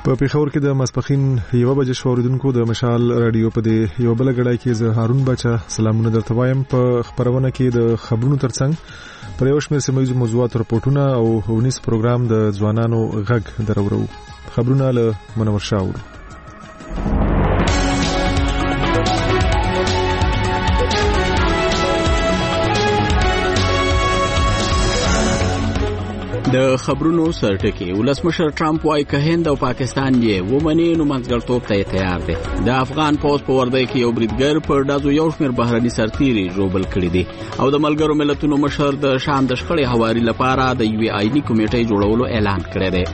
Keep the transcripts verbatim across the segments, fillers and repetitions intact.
په پیښور کې د ماسپخین یو بجې شوریدونکو د مشال رادیو په دې یو بل غړای کې زه هارون بچا سلامونه درته وایم. په خبرونه کې د خبرونو ترڅنګ پر یو شمېر سیمه ییزو موضوعاتو راپورټونه او ونیس پروګرام د ځوانانو غږ درورو. خبرونه له منور شاور. د خبرونو سرټکی ولسمشر ټرمپ وايي که هند او پاکستان یې ومني نو منځګړیتوب ته تیار دي. د افغان پوز په وردی کې یو بریدګر پر دازو یو شمېر بهرني سرتیري ژوبل کړي دي او د ملګرو ملتونو مشر د شام د شخړې هواري لپاره د یوې آئینی کمیټې جوړولو اعلان کړی دی.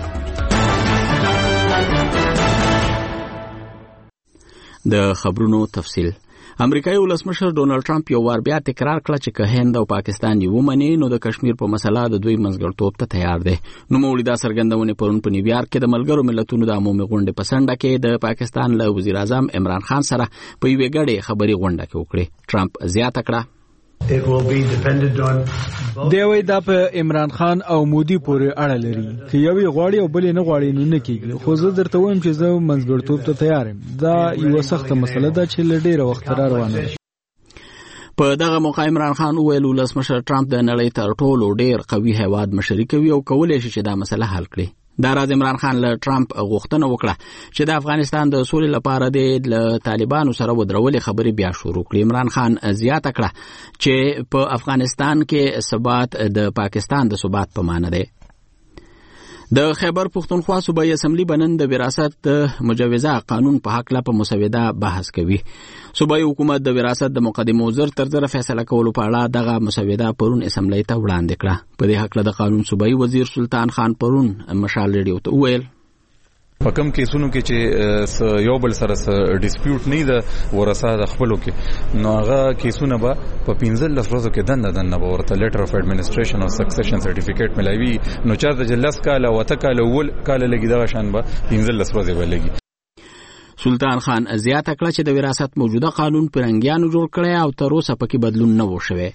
د خبرونو تفصیل. امریکایي ولسمشر ډونالد ټرمپ یو وار بیا تکرار کړ چې که هند او پاکستان یې ومني نو د کشمیر په مسله د دوی منځګړیتوب ته تیار دی. نو موږ دا څرګندونه پرون په نیویارک کې د ملګرو ملتونو د عمومي غونډې په سنډه کې د پاکستان له وزیر اعظم عمران خان سره په یوې غړې خبري غونډه کې وکړه. ټرمپ زیاته کړه It will be dependent on دی وای دا په عمران خان او مودي پورې اړه لري. که یو غواړي او بل نه غواړي نو نه کیږي. خو زه درته وایم چې زه منځګړیتوب ته تیار یم. دا یو سخته مسله ده چې له ډیره وخت را روانه ده. په دغه موقع عمران خان وویل ولسمشر ټرمپ د نړۍ تر ټولو ډیر قوي هیواد مشري کوي او کولای شي چې دا مسله حل کړي. دا راز عمران خان له ټرمپ غوښتنه وکړه چې د افغانستان د سولې لپاره د طالبانو سره ودرولې خبرې بیا شروع کړي. عمران خان زیاته کړه چې په افغانستان کې ثبات د پاکستان د ثبات په معنی دی. د خیبر پختونخوا صوبایي اسمبلی بنن د وراثت د مجوزه قانون په حق لا په مسوده بحث کوي. صوبایي حکومت د وراثت د مقدمو زر تر زر فیصله کولو په اړه دغه مسوده پرون اسمبلی ته وړاندې کړه. په دې حق له د قانون صوبایي وزیر سلطان خان پرون مشال ریډیو ته وویل په کوم کیسونو کې چې یو بل سره ډیسپیوټ نه ده ورثه د خپلو کې نو هغه کیسونه به په پنځلس ورځو کې دنده دنده به ورته لیټر اف اډمنسټریشن او سکسیشن سرټیفیکیټ ملایوي. نو چارته جلس کاله وته کاله ول کاله لګي دغه شان به پنځلس ورځې به لګي. سلطان خان زیاته کړه چې د وراثت موجوده قانون پرنګیانو جوړ کړی او تر اوسه پکې بدلون نه و شوی.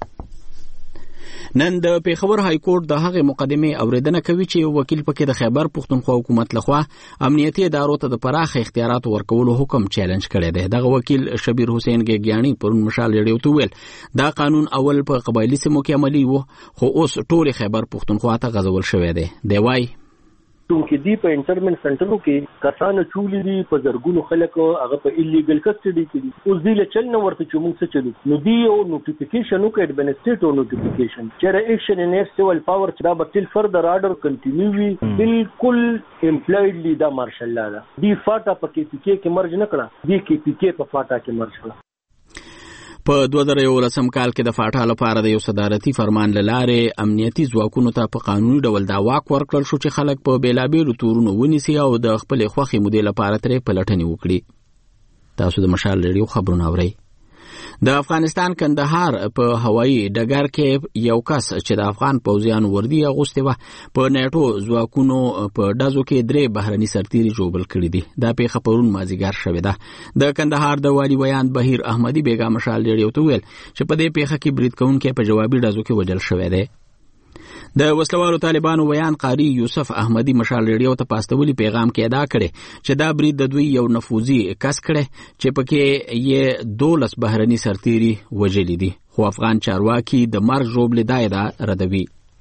نن د پیښور های کورټ د هغه مقدمه اوریدنه کوي چې یو وکیل پکې د خیبر پختونخوا حکومت لخوا امنیتي ادارو ته د پراخ اختیارات ورکولو حکم چیلنج کړی دی. دغه وکیل شبیر حسین ګیګیانی پرون مشال ریډیو ته ویل دا قانون اول په قبایلی سیمو کې عملی و خو اوس ټول خیبر پختونخوا ته غځول شوی دی. دی وای چې دی په انټرمنټ سنټرو کې کسانو چولې دي په زرګونو خلک هغه په ایلیګل کسټډي کې دي. اوس دی له چل نه ورته چې موږ څه چلو نو دی یو نوټیفیکیشن وکړ اډمنسټریټیو نوټیفیکیشن چې ایکشن ان ایف سیول پاور چې دا به تل فردر آرډر کنټینیو وي بالکل امپلایډلی دا مارشل لا ده. دی فاټا په کې پی کې کې مرج نه کړه دی کې پی کې په فاټا کې مرج کړه. په دوه زره یولسم کال کې د فاټا لپاره د یو صدارتي فرمان له لارې امنیتي ځواکونو ته په قانوني ډول دا واک ورکړل شو چې خلک په بیلابیلو تورونو ونیسي او د خپلې خوښې مودې لپاره ترې پلټنې وکړي. تاسو د مشال ریډیو خبرونه اورئ. د افغانستان کندهار په هوایي ډګر کې یو کس چې د افغان پوځیانو وردی اغوستي و په نیټو ځواکونو په دازو کې درې بهرني سرتیري جوړ کړي دي. دا پیښه پرون مازیګر شوې ده. د کندهار د والی ویان بهیر احمدی بیگا مشال ریډیو ته ویل چې په دې پیښه کې برید کوونکي په جوابي دازو کې وژل شوی دی. د وسلوالو طالبانو ویان قاری یوسف احمدی مشال ریډیو ته پاستولی پیغام کې ادا کړي چې دا برید د دوی یو نفوذي کس کړي چې پکې یې دولس بهرني سرتیري وژلي دي خو افغان چارواکي د مرګ ژوبلې دایره ردوي.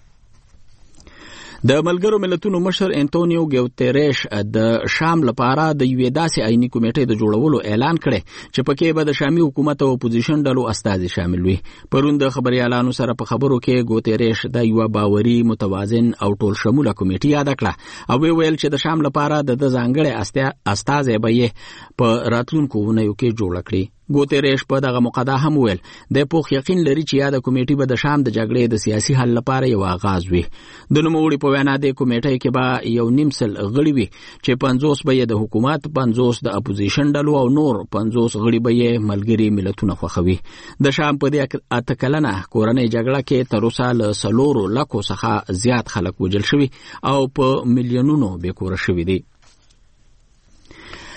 د ملګرو ملتونو مشر انټونیو ګوتریش د شام لپاره د یوې داسې آئینی کمیټې د جوړولو اعلان کړي چې پکې به د شامي حکومت او اپوزیشن ډلو استازي شامل وي. پرون د خبريالانو سره په خبرو کې ګوتریش د یو باوري متوازن او ټول شموله کمیټې یاد کړه او ویل چې د شام لپاره د ځانګړي استازي به یې په راتلونکو ونیو کې جوړ کړي. ګوتریش په دغه مقاله هم ویل د پوخ یقین لري چې یاد کمیټې به د شام د جګړې د سیاسي حل لپاره یو آغاز وي. د نوموړي په وینا د کمیټې کې به یو نیم سل غړي وي چې پنځوس به یې د حکومت، پنځوس د اپوزیشن ډلو او نور پنځوس غړي به یې ملګري ملتونه خوښوي. د شام په دې اته کلنه کورنۍ جګړه کې تر اوسه له څلورو لکو څخه زیات خلک وژل شوي او په میلیونونو بې کوره شوي دي.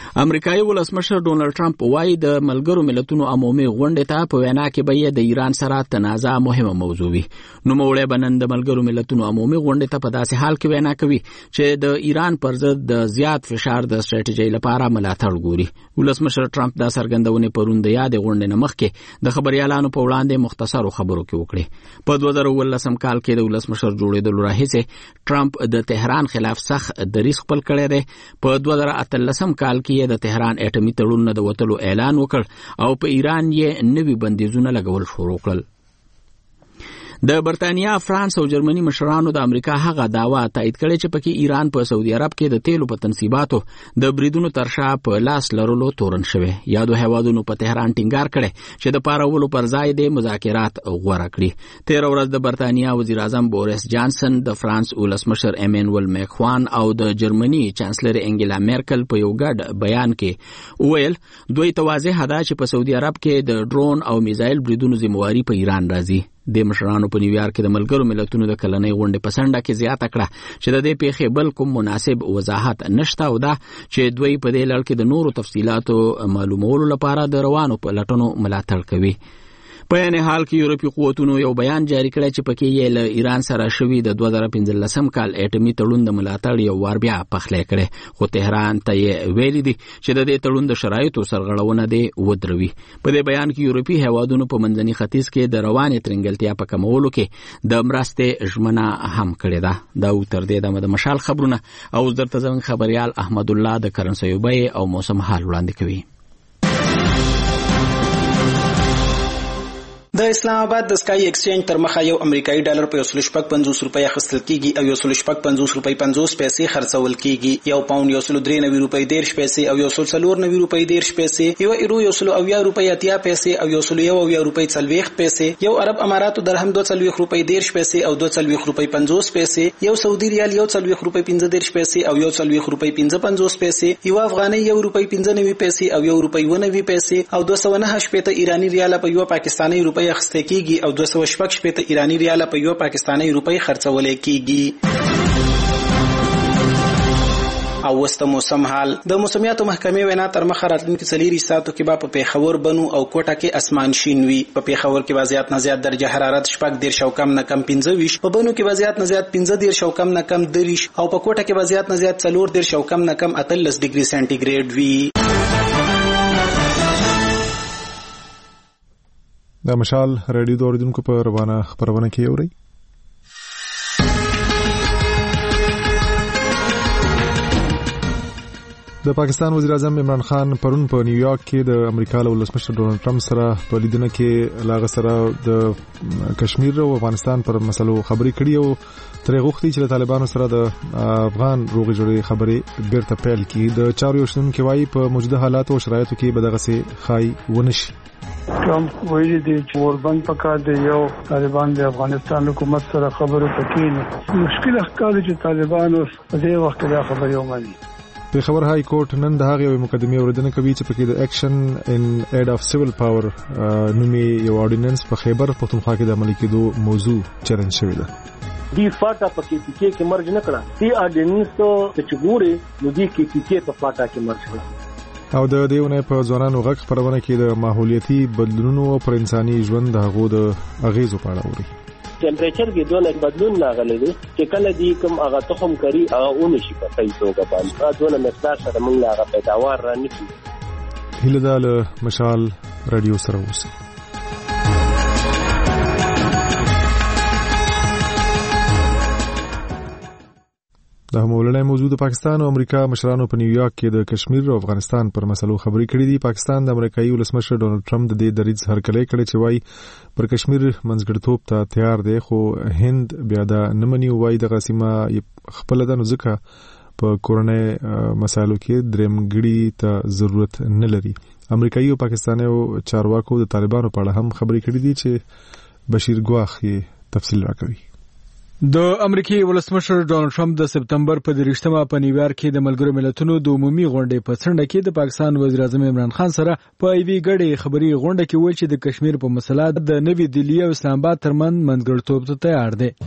امریکایي ولسمشر ډونالد ټرمپ وایي د ملګرو ملتونو عمومي غونډې ته په وینا کې به د ایران سره تنازع مهمه موضوع وي. نو موړی بنن د ملګرو ملتونو عمومي غونډې ته په داسې حال کې وینا کوي چې د ایران پر ضد د زیات فشار د ستراتیژۍ لپاره ملاتړ ګوري. ولسمشر ټرمپ دا څرګندونې پرون د یاد غونډې نه مخکې د خبريالانو په وړاندې مختصرو خبرو کې وکړې. په دوه زره اوولسم کال کې د ولسمشر جوړېدلو راهیسې ټرمپ د تهران خلاف سخت دریځ خپل کړی دی. په دوه زره اتلسم کال کې د تهران اټومي تړون نه د وتلو اعلان وکړ او په ایران یې نوي بندیزونه لګول شروع کړل. د برتانیا، فرانس او جرمني مشرانو د امریکا هغه داوا تایید کړي چې پکې ایران په سعودي عرب کې د تیلو په تنصیباتو د بریدونو تر شا په لاس لرلو تورن شوی. یادو هیوادونو په تهران ټینګار کړي چې د پارولو پر ځای د مذاکرات غوړه کړي. تیر ورځ د برتانیا وزیر اعظم بوریس جانسن، د فرانس ولسمشر ایمانوئل میکروان او د جرمني چانسلر انګلا میرکل په یو ګډ بیان کې وویل دوی توازیه ده چې په سعودي عرب کې د ډرون او میزایل بریدونو ذمہواری په ایران راځي. د مشرانو په نیویارک کې د ملګرو ملتونو د کلنۍ غونډې په سنډه کې زیاته کړه چې د دې پیښې بل کوم مناسب وضاحت نشته او دا چې دوی په دې لړ کې د نورو تفصیلاتو معلومولو لپاره د روانو پلټنو ملاتړ کوي. په یعنی حال کې یورپي قوتونو یو بیان جاری کړی چې پکې یې له ایران سره شوي د دوه زره پنځلسم کال اټومي تړون د ملاتړ یو وار بیا پخلی کړی، خو تهران ته یې ویلي دي چې د دې تړون د شرایطو سرغړونه دی ودروي. په دې بیان کې یورپي هیوادونو په منځني ختیځ کې د روانې ترنګلتیا په کمولو کې د مرستې ژمنه هم کړې ده. دا تر دې دمه د مشال خبرونه او درته زموږ خبريال احمد الله د کرنسي بیې او موسم حال وړاندې کوي. د اسلام آباد د سکای ایکسچینج تر مخه یو امریکایي ډالر په یو سل شپږ پنځوس روپۍ اخیستل کیږي او یو سل شپږ پنځوس روپۍ پنځوس پیسې خرڅول کیږي. یو پاوند یو سل درې نوي روپۍ دېرش پیسې او یو سل څلور نوي روپۍ دېرش پیسې، یو ایرو یو سل اویا روپۍ اتیا پیسې او یو سل یو اویا روپۍ څلوېښت پیسې، یو عرب اماراتو درهم دوه څلوېښت روپۍ دېرش پیسې او دوه څلوېښت روپۍ پنځوس پیسې، یو سعودي ریال یو څلوېښت روپۍ پنځه دېرش پیسې او یو څلوېښت روپۍ پنځه پنځوس پیسې، یو افغانۍ یو روپۍ پنځه نوي پیسې او یو روپۍ اووه نوي پیسې او دوه سوه نهه شپېته ایراني ریاله په یو پاکستاني روپۍ اخیستل کیږي او دوه سوه شپږ شپېته ایراني ریاله په یو پاکستاني روپۍ خرڅول کیږي. او وسته موسم حال. د موسمیاتو محکمې وینا تر مخه راتلونکي څلور ساعتو کې به په پیښور، بنو او کوټه کې اسمان شین وي. په پیښور کې به زیات نه زیات درجه حرارت شپږ دېرش او کم نه کم پنځه ویشت، په بنو کې به زیات نه زیات پنځه دېرش او کم نه کم دېرش او په کوټه کې به زیات نه زیات څلور دېرش او کم نه کم اتلس ډیګري سانتي وي. د مشال رادیو د اوریدونکو په روانه خبرونه کې اوري. د پاکستان وزیر اعظم عمران خان پرون په نیویارک کې د امریکا له ولسمشر ډونالد ټرمپ سره په لیدنه کې لاغه سره د کشمیر او افغانستان پر مسلو خبرې کړې او ترې غوښتي چې د طالبانو سره د افغان روغې جوړې خبرې بیرته پیل کړي. د چارو شنونکو وايي په موجوده حالات او شرایطو کې به دغه څه خای ونشي. ټرمپ ویلي دی چې وربند پکار دی یو طالبان د افغانستان حکومت سره خبرو پکې مشکل ښکاري چې طالبان اوس په دې وخت کې دا خبرې ومني. په خبر های کورټ نن د هغه یو مقدمه اوریدنه کوي چې پکې د اکشن ان اید اف سیویل پاور نومي یو اورډیننس په خیبر پختونخوا کې د عملي کېدو موضوع چرن شوی ده. دی فاټا پکې پکې کې مرج نه کړه، دی اورډیننس ته چې ګوري نو دی کې پکې په فاټا کې مرج کړه. او د دیونه په ځوانانو غږ خبرونه کې د ماحولیتي بدلونونو پر انساني ژوند د هغو د اغیزو په اړه اوري. ټمپریچر کې دونه بدلون راغلی دی چې کله دی کوم هغه تخم کری هغه اونې شي په صحیح توګه باندې دونه مقدار سره موږ هغه پیداوار را نشي. هله د مشال رادیو سره اوسئ. د همولنې موضوع د پاکستان او امریکا مشرانو په نیویارک کې د کشمیر او افغانستان پر مسلو خبرې کړې دي. پاکستان د امریکایي ولسمشر ډونالد ټرمپ د دې دریځ هرکلی کړی چې وایي پر کشمیر منځګړیتوب ته تیار دی، خو هند بیا دا نه مني او وایي دغه سیمه خپله ده نو ځکه په کورنۍ مسایلو کې درېمګړي ته ضرورت نه لري. امریکایي او پاکستاني چارواکو د طالبانو په اړه هم خبرې کړې دي چې بشیر ګواخ یې تفصیل راکوي. د امریکای ولسمشر ډونالد ټرمپ د سپتمبر په دریشتمه په نیویارک کې د ملګرو ملتونو د عمومي غونډې په څنډه کې د پاکستان وزیر اعظم عمران خان سره په ایوي غړي خبري غونډه کې ویل چې د کشمیر په مسله د نوې دلی او اسلام آباد ترمن منځګړیتوب ته تیار دی.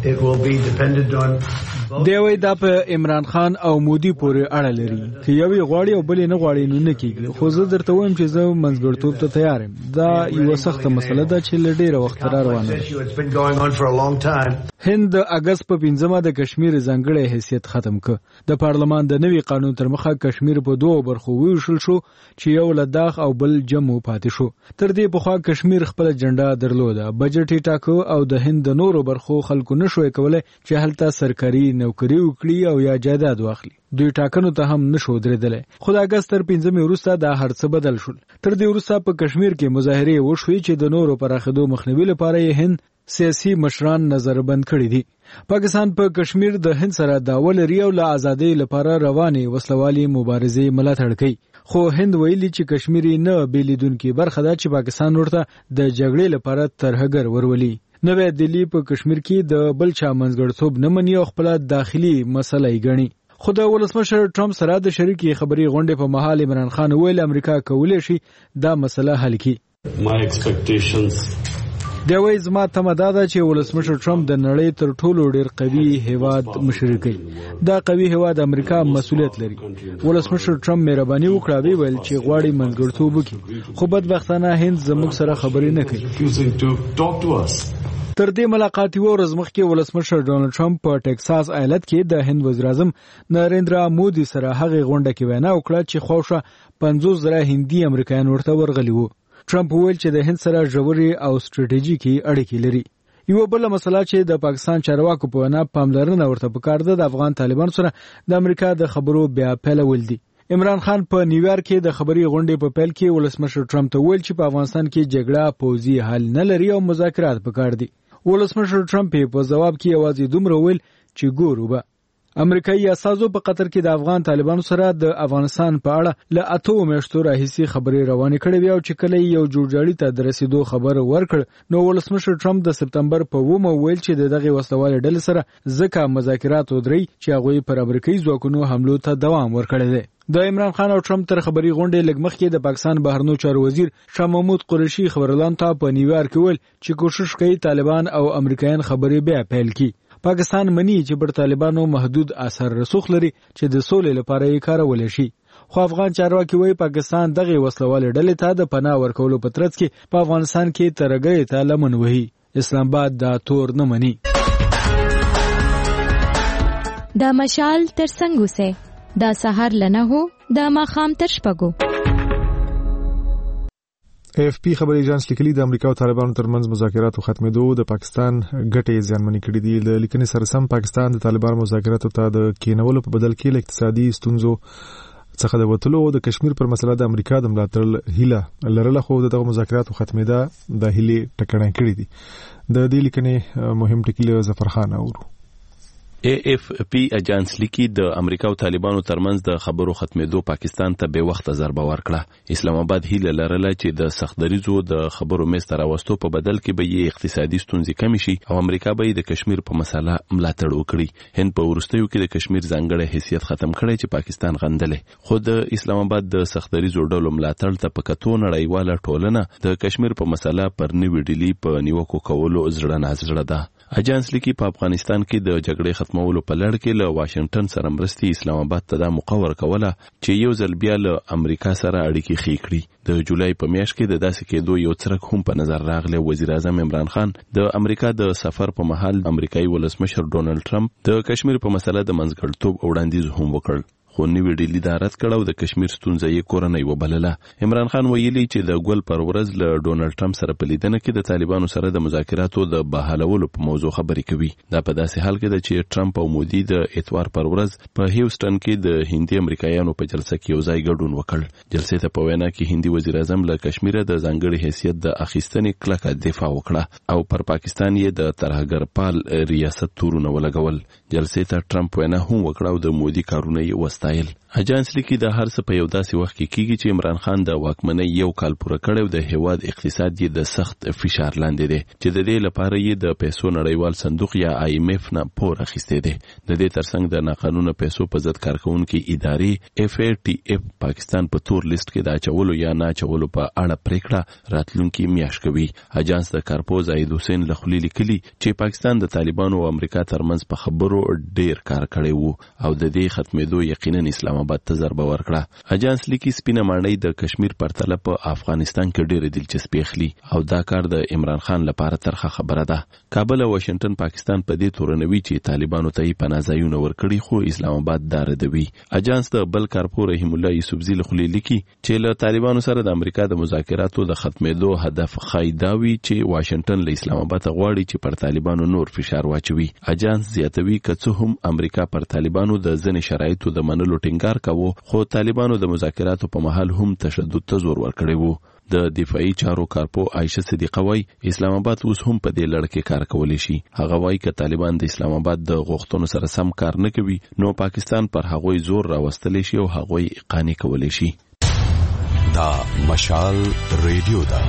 دی وایي دا په عمران خان او مودي پورې اړه لري چې یو غواړي او بل نه غواړي نو نه کیږي. خو زه درته وایم چې زه منځګړیتوب ته تیار یم. دا یو سخت مسله ده چې لډیره وخت را روانه ده. هند د اگست په پنځمه د کشمیر ځانګړی حیثیت ختم ک. د پارلمان د نوي قانون تر مخه کشمیر په دوه برخو ویشل شو چې یو لداخ او بل جمو پاتې شو. تر دې پخوا کشمیر خپل جنډا درلوده. بجټ یې ټاکو او د هند د نورو برخو خلکو نشوي کولای چې هلته سرکاري نوکری وکړي او یا جایداد واخلي. دوی ټاکنو ته هم نشو درېدلی. خو د اگست تر پنځمې وروسته دا هر څه بدل شول. تر دې وروسته په کشمیر کې مظاهرې وشوې چې د نورو پراخېدو مخنیوي لپاره یې هند سیاسي مشران نظربند کړي دي. پاکستان په پا کشمیر د هند سره د اول ریو له ازادۍ لپاره روانې وسلوالي مبارزې ملاتړ کوي. خو هند ویلي چې کشمیري نه بیلیدونکي برخه ده چې پاکستان ورته د جګړې لپاره ترهګر ورولي. نوې دلی په کشمیر کې د بل چا منځګړیتوب نه مني او خپل داخلي مسله یې ګڼي. خو د ولسمشر ټرمپ سره د شریکي خبري غونډې په مهال عمران خان ویل امریکا کولای شي دا مسله حل کړي. My expectations دی وایي زما تمه دا ده چې ولسمشر ټرمپ د نړۍ تر ټولو ډیر قوي هیواد مشر کوي. دا قوي هیواد امریکا مسؤلیت لري. ولسمشر ټرمپ مهرباني وکړه وی ویل چې غواړي منځګړیتوب وکړي. خو بدبختانه هند زموږ سره خبرې نه کوي. تر دې ملاقات یو ورځ مخکې ولسمشر ډونالد ټرمپ په ټکساس ایالت کې د هند وزیر اعظم نریندرا مودي سره هغه غونډه کې وینا وکړه چې خوښه پنځوس زره هندي امریکایان ورته ورغلي وو. ټرمپ ویل چې د هند سره ژورې او ستراتیژیکي اړیکې لري. یو بل مسله چې د پاکستان چارواکو په وینا پاملرنه ورته پکار ده د افغان طالبان سره د امریکا د خبرو بیا پیلول دي. عمران خان په نیویارک کې د خبري غونډې په پیل کې ولسمشر ټرمپ ته ویل چې په افغانستان کې جګړه پوځي حل نه لري او مذاکرات پکار دي. ولسمشر ټرمپ په جواب کې یوازې دومره ویل چې ګورو به. امریکایي اساسو په قطر کې د افغان طالبانو سره د افغانستان په اړه له اته میاشتو راهیسې خبرې روانې کړې وي او چې کله یو جوړجاړي ته د رسیدو خبر ورکړ نو ولسمشر ټرمپ د سپتمبر په اوومه ویل چې دغه وسلوالې ډلې سره ځکه مذاکرات ودري چې هغوی پر امریکایي ځواکونو حملو ته دوام ورکړی دی. د عمران خان او ټرمپ تر خبري غونډې لږ مخکې د پاکستان بهرنیو چارو وزیر شاه محمود قریشي خبرلان ته په نیویارک ویل چې کوشش کوي طالبان او امریکایان خبرې بیا پیل کړي. پاکستان مني چې پر طالبانو محدود اثر رسوخ لري چې د سولې لپاره یې کارول شي. خو افغان چارواکي وایي پاکستان دغه وسلوالې ډلې ته د پناه ورکولو په ترڅ کې په افغانستان کې ترګي ته لمن وهي. اسلام آباد دا تور نه مني. دا مشال تر څنګه سه دا سحر لنه هو دا ماخام تر شپګو. اف پی خبري ایجنس لیکلي د امریکا او طالبانو ترمنځ مذاکراتو ختمېدو د پاکستان ګټې زیانمنې کړې دي. د لیکنې سره سم پاکستان د طالبانو مذاکراتو ته د کېنولو په بدل کې اقتصادي ستونزو څخه د وټلو د کشمیر پر مسله د امریکا د ملاتړ هیله لرله خو دغه مذاکراتو ختمېدا د هیله ټکړه کړې دي. د دې لیکنې مهم ټکی له ظفر خان اورو. ای اف پی اجانس لیکي د امریکا او طالبانو ترمنځ د خبرو ختمېدو پاکستان ته به وخت ضربه ورکړه. اسلام آباد هیله لرله چې د سختدریزو د خبرو مېز ته راوستو په بدل کې به یې اقتصادي ستونزې کمې شي او امریکا به د کشمیر په مسله ملاتړ وکړي. هند په وروستیو کې د کشمیر ځانګړی حیثیت ختم کړی چې پاکستان غندلې. خو د اسلام آباد د سختدریزو ډلو ملاتړ ته په کتو نړیواله ټولنه د کشمیر په مسله پر نوې ډیلی په نیوکو کولو زړه نازړه ده. اجانس لیکي په افغانستان کې د جګړې ختمولو په لړ کې له واشنگټن سره مرستي اسلام آباد ته د مقور کوله چې یو ځل بیا له امریکا سره اړیکې خې کړي. د جولای په میاشت کې د داسې کېدو یو څرک هم په نظر راغلی. وزیر اعظم عمران خان د امریکا د سفر په مهال امریکایي ولسمشر ډونالد ټرمپ د کشمیر په مسله د منځګړیتوب وړاندیز هم وکړ. خو نیوی ډیلی دا رد کړه او د کشمیر ستونزه یې کورنۍ وبلله. عمران خان ویلي چې د ګل پر ورځ له ډونالد ټرمپ سره په لیدنه کې د طالبانو سره د مذاکراتو د بحالولو په موضوع خبرې کوي. دا په داسې حال کې ده چې ټرمپ او مودي د اتوار پر ورځ په هیوستن کې د هندي امریکایانو په جلسه کې یو ځای ګډون وکړ. جلسې ته په وینا کې هندي وزیر اعظم له کشمیر د ځانګړي حیثیت د اخیستنې کلکه دفاع وکړه او پر پاکستان یې د ترهګرپال ریاست تورونه ولګول. جلسې ته ټرمپ وینا هم وکړه او د مودي کارونه یې وست وستایل. اجانس لیکي د هر څه په یو داسې وخت کې کیږي چې عمران خان د واکمنۍ یو کال پوره کړی د هیواد اقتصاد یې د سخت فشار لاندې دی چې د دې لپاره یې د پیسو نړیوال صندوق یا آی ایم ایف نه پور اخیستی دی. د دې ترڅنګ د ناقانونه پیسو په ضد کارکونکو ادارې اف ای ټي اف پاکستان په تور لیست کې د اچولو یا نه اچولو په اړه پریکړه راتلونکي میاشت کوي. اجانس د کارپو زاهد حسین لخلی لیکلي چې پاکستان د طالبانو او امریکا ترمنځ په خبرو ډیر کار کړی وو او د دې ختمېدو یقینا اسلام آباد ته ضربه ورکړه. اجانس لیکي سپینه ماڼۍ د کشمیر پرتله په افغانستان کې ډېره دلچسپي اخلي او دا کار د عمران خان لپاره ترخه خبره ده. کابل او واشنگټن پاکستان په دې تورنوي چې طالبانو ته یې پناه ځایونه ورکړي خو اسلام آباد دا ردوي. اجانس د بل کارپو رحیم الله یوسفزي لخوا لیکي چې له طالبانو سره د امریکا د مذاکراتو د ختمېدو هدف خایداوي چې واشنگټن له اسلام آباد غواړي چې پر طالبانو نور فشار واچوي. اجانس زیاتوي که څه هم امریکا پر طالبانو د ځینې شرایطو د منلو ټینګار کاوه خو طالبانو د مذاکراتو په مهال هم تشدد ته زور ورکړی وو. د دفاعي چارو کارپو عائشه صدیقه وای اسلام آباد اوس هم په دې لړ کې کار کولی شي. هغه وای چې طالبان د اسلام آباد د غوښتنو سره سم کار نه کوي نو پاکستان پر هغوی زور راوستلی شي او هغوی قانع کولی شي. دا مشال ریډیو دا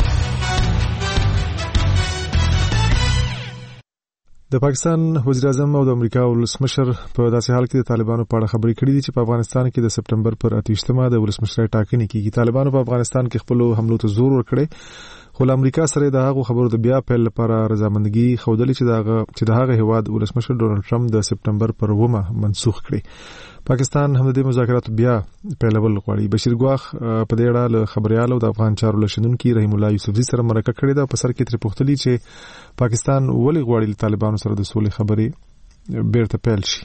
د پاکستان وزیر اعظم او د امریکا ولسمشر په داسې حال کې د طالبانو په اړه خبرې کړې دي چې په افغانستان کې د سپټمبر پر اتهشتمه د ولسمشر ټاکنې کېږي. طالبانو په افغانستان کې خپل حملو ته زور ورکړي خو امریکا سره د هغو خبرو د بیا پیل لپاره رضامندګي ښودلې چې دغه چې د هغه هیواد ولسمشر ډونالد ټرمپ د سپټمبر پر اوومه منسوخ کړي. پاکستان هم د دې مذاکراتو بیا پیلول غواړي. بشیر ګواخ په دې اړه له خبريالو د افغان چارو لشندونکو رحیم الله یوسفزي سره مرکه کړې ده. په سر کې تر پوښتنې چې پاکستان ولې غواړي له طالبانو سره د سولې خبرې بیرته پیل شي.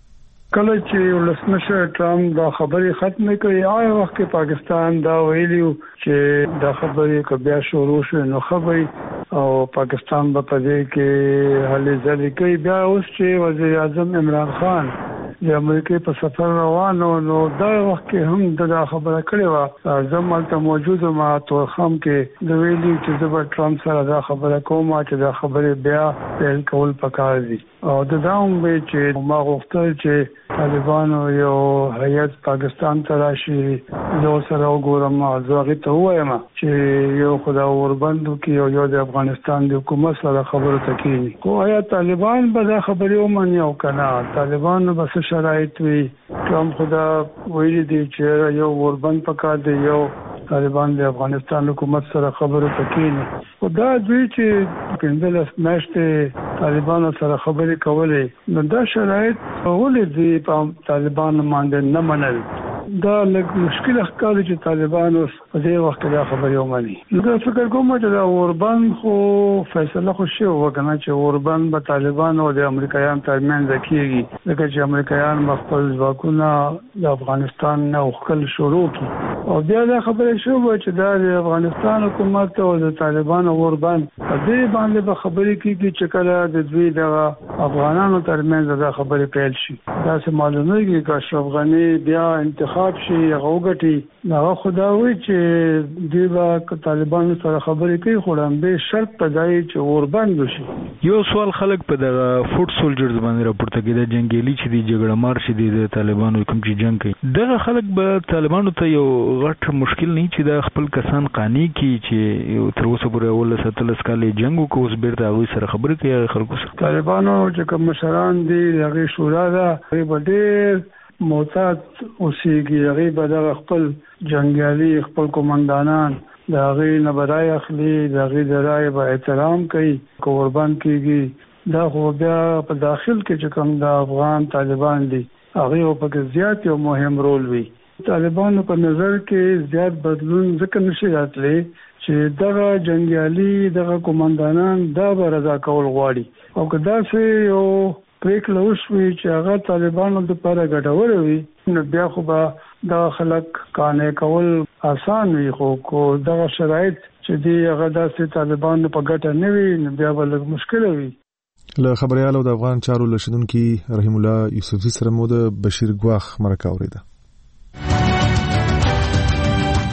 کله چې ولسمشر ټرمپ دا خبرې ختم کړې هغه وخت کې پاکستان دا ویلیو چې دا خبرې کبیا شروع شو نو خبرې او پاکستان په دې کې هلې ځلې کوي. بیا اوس چې وزیر اعظم عمران خان د امریکای په سفر روانو نو دا وخت کې هم دا خبره کړې و. زموږ ته موجود ما تورخم کې د ویلي چې د ټرمپ سره دا خبره کوم چې دا خبرې بیا پیل کول پکار دي او د داوم به چې ما غوښتل چې طالبانو یو هیئت پاکستان ته راشي زه سره وګورم زه هغه ته وایم چې یو خدا اوربندو کې یو د افغانستان د حکومت سره خبرو ته کېږي خو آیا طالبان به دا خبرې ومني او کنه طالبان بس شرایط وي. ټرمپ خدا ویلي دی چې یو اوربند پکار دی یو طالبان د افغانستان حکومت سره خبرو ته کېږي او دا دوی چې پنځلس میاشتې طالبانو سره خبرې کولې نو دا شرایط ولې دی په طالبان باندې نه منل. دا لږ مشکل ښکاري چې طالبان اوس په دې وخت کې دا خبرې ومني. نو دا فکر کوم چې دا اوربند خو فیصله خو شوی و کنه چې اوربند به طالبان او د امریکایانو ترمنځ کېږي ځکه چې امریکایان خپل ځواکونه د افغانستان نه وکړل شروع کړي او بیا دا خبره شوه چې دا د افغانستان حکومت او د طالبان اوربند په دې باندې به خبرې کېږي چې کله د دوی د افغانانو ترمنځ دا خبرې پیل شي. دا څه معلومیږي چې اشرف غنی بیا انتخاب شي هغه وګټي هغه خداوي چې دی با طالبانو سره خبرې کوي خو هم به شرط پدای چې اوربند شي. یو سوال خلک په دغه فوټ سولجرز باندې راپورته کړي د جنگیالي چې دی جګړه مار شي د طالبانو کوم چې جنگ کوي دغه خلک به طالبانو ته یو غټ مشکل نه چې د خپل کسان قانی کی چې تر اوسه پورې اول ستلس کالې جنگ وکړ اوس بیرته هغه سره خبرې کوي خلکو سره. طالبانو چې کوم مشران دي هغه شورا ده هغه ډېر موتات اوسېږي هغه به د خپل جنگیالي خپل قومندانان د هغه نه برای اخلي د هغه د رائے به احترام کوي قربان کیږي. دا خو بیا په داخل کې چې کوم د افغان طالبان دي هغه په کې زیات یو مهم رول وي. طالبانو په نظر کې زیات بدلون ځکه نشي راتلی چې دغه جنگیالي دغه قومندانان دا به رضا کول غواړي او که داسې یو پریکړه وشوي چې هغه طالبانو لپاره ګټوره وي نو بیا خو به دا خلک قانع کول آسان وي خو کو دغه شرایط چې دی هغه داسې طالبانو په ګټه نه وي نو بیا به لږ مشکل وي. له خبريالو د افغان چارو لشدونکو رحیم الله یوسفزي سره مو د بشیر ګواخ مرکه اوریده.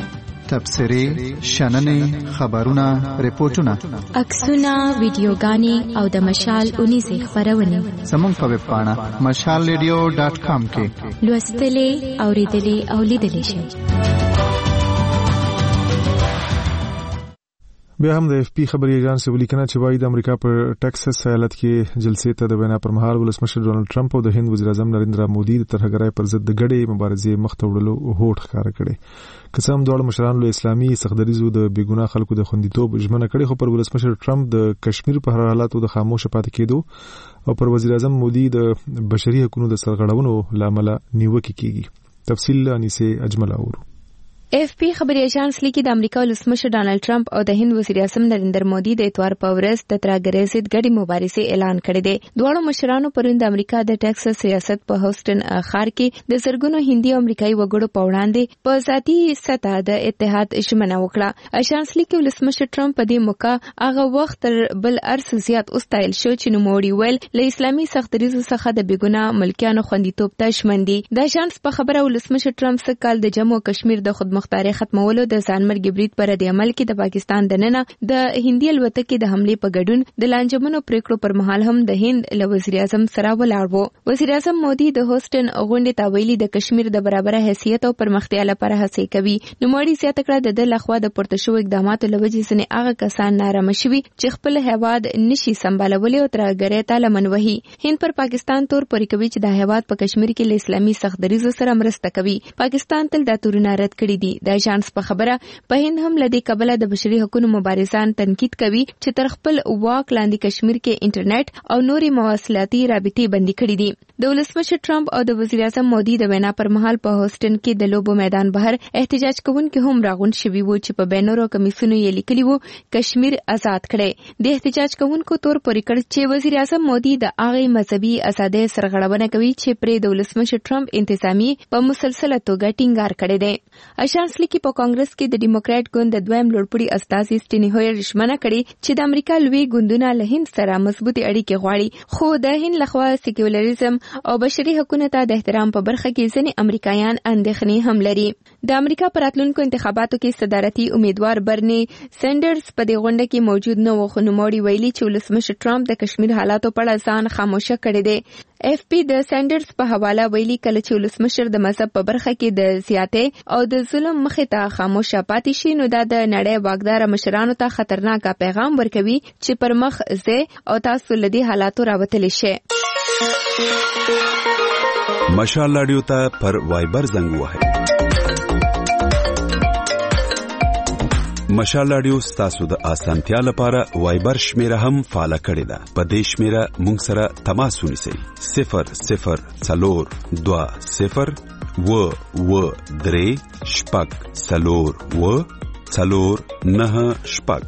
تبصرې شننې خبرونه ریپورتونه عکسونه ویډیوګانې او د مشال اونیزې خبرونه زموږ په ویب پاڼه مشال ریډیو ډاټ کام کې لوستلې اوریدلې او لیدلې شئ. بیا هم د اف پی خبري ایجانس ولیکنه چې وايي د امریکا په ټکساس ایالت کې جلسې ته د وینا پر مهال ولسمشر ډونالد ټرمپ او د هند وزیر اعظم نریندرا مودي د ترهګرۍ پر ضد د ګډې مبارزې مخ ته وړلو هوډ ښکاره کړي. قسم دوړ مشرانو له اسلامي سختدریزو د بیګناه خلکو د خوندیتوب ژمنه کړې، خو پر ولسمشر ټرمپ د کشمیر په هر حالاتو د خاموش پاتې کېدو او پر وزیر اعظم مودي د بشري حقوقو د سرغړونو لامل نیوکه کیږي. تفصیل انیسه اجمل اورو. اف پی خبري ایجانس لیکي د امریکا ولسمشر ډانلډ ټرمپ او د هند وزیر اعظم نریندر مودي د اتوار په ورځ د ترهګرۍ ضد ګډې مبارزې اعلان کړی دی. دواړو مشرانو پرون د امریکا د ټکساس ریاست په هوسټن ښار کې د زرګونو هندي او امریکایي وګړو په وړاندې په ذاتي سطح د اتحاد ژمنه وکړه. ایجانس لیکي ولسمشر ټرمپ په دې موقع هغه وخت تر بل ارس زیات اوستایل شو چې نوموړي ویل له اسلامي سختدریزو څخه د بیګناه ملکیانو خوندیتوب ته ژمن دي. د ایجانس په خبره ولسمشر ټرمپ څخه کال د جموں او کشمیر د خود مختاري ختمولو د ځانمرګي برید پر د عمل کې د پاکستان د ننه د هندي الوتکې د حمله په ګډون د لانجمنو پریکړو پر مهال هم د هند له وزیر اعظم سره ولاړ وو. وزیر اعظم مودي د هوسټن غونډې ته ویلي د کشمیر د برابر حیثیت او پرمختیا لپاره هڅې کوي. نوموړي زیاته کړه د لخوا د پورته شوو اقداماتو لوجې ځنې هغه کسان نارامه شوي چې خپل هیواد نشي سمبالولي او ترهګرۍ ته لمن وهي. هند پر پاکستان تور پورې کوي چې د هیواد په کشمیر کې له اسلامي سختدریزو سره مرسته کوي. پاکستان تل دا تورونه رد کړی دي. د ایجانس په خبره په هند هم لدی قبله د بشري حقوقو مبارزان تنقید کوي چې تر خپل واک لاندې کشمیر کې انټرنیټ او نوري مواصلاتي رابطې بندي کړې دي. د ولسمشر ټرمپ او د وزیر اعظم مودي د وینا پر مهال په هوسټن کې د لوبو میدان بهر احتجاج کوونکي هم راغون شوي وو چې په بینرو کمیسونو یې لیکلي وو کشمیر آزاد کړي. د احتجاج کوونکو تور پورې کړ چې وزیر اعظم مودي د هغه مذهبي ازادۍ سرغړونه کوي چې پرې د ولسمشر ټرمپ انتظامی په مسلسله توګه ټینګار کړی دی. ایجانس لیکي په کانګرس کې د ډیموکراټ ګوند د دویم لوړپوړي استازي سټینی هویر ژمنه کړې چې د امریکا لوی ګوندونه له هند سره مضبوطې اړیکې غواړي، خو د هند لخوا سیکولریزم او بشري حقوقو ته د احترام په برخه کې ځینې امریکایان اندېښنې هم لري. د امریکا په راتلونکو انتخاباتو کې صدارتي امیدوار برني سینډرز په دې غونډه کې موجود نه و، خو نوموړي ویلي چې ولسمشر ټرمپ د کشمیر حالاتو په اړه ځان خاموشه کړی دی. اف پی د سینډرز په حواله ویلي کله چې ولسمشر د مذهب په برخه کې د زیاتې او د ظلم مخې ته خاموشه پاتې شي نو دا د نړۍ واکدار مشرانو ته خطرناک پیغام ورکوي چې پر مخ زه او تاسو لدی حالاتو راوتلی شي. مشال رادیو ته پر وایبر زنګ وهئ. مشال رادیو ستاسو د اسانتیا لپاره وایبر شمیره هم فعال کړی ده. په دې شمیره مونږ سره تماس ونیسئ. صفر صفر څلور دوه صفر و و درې شپږ څلور و څلور نه شپږ.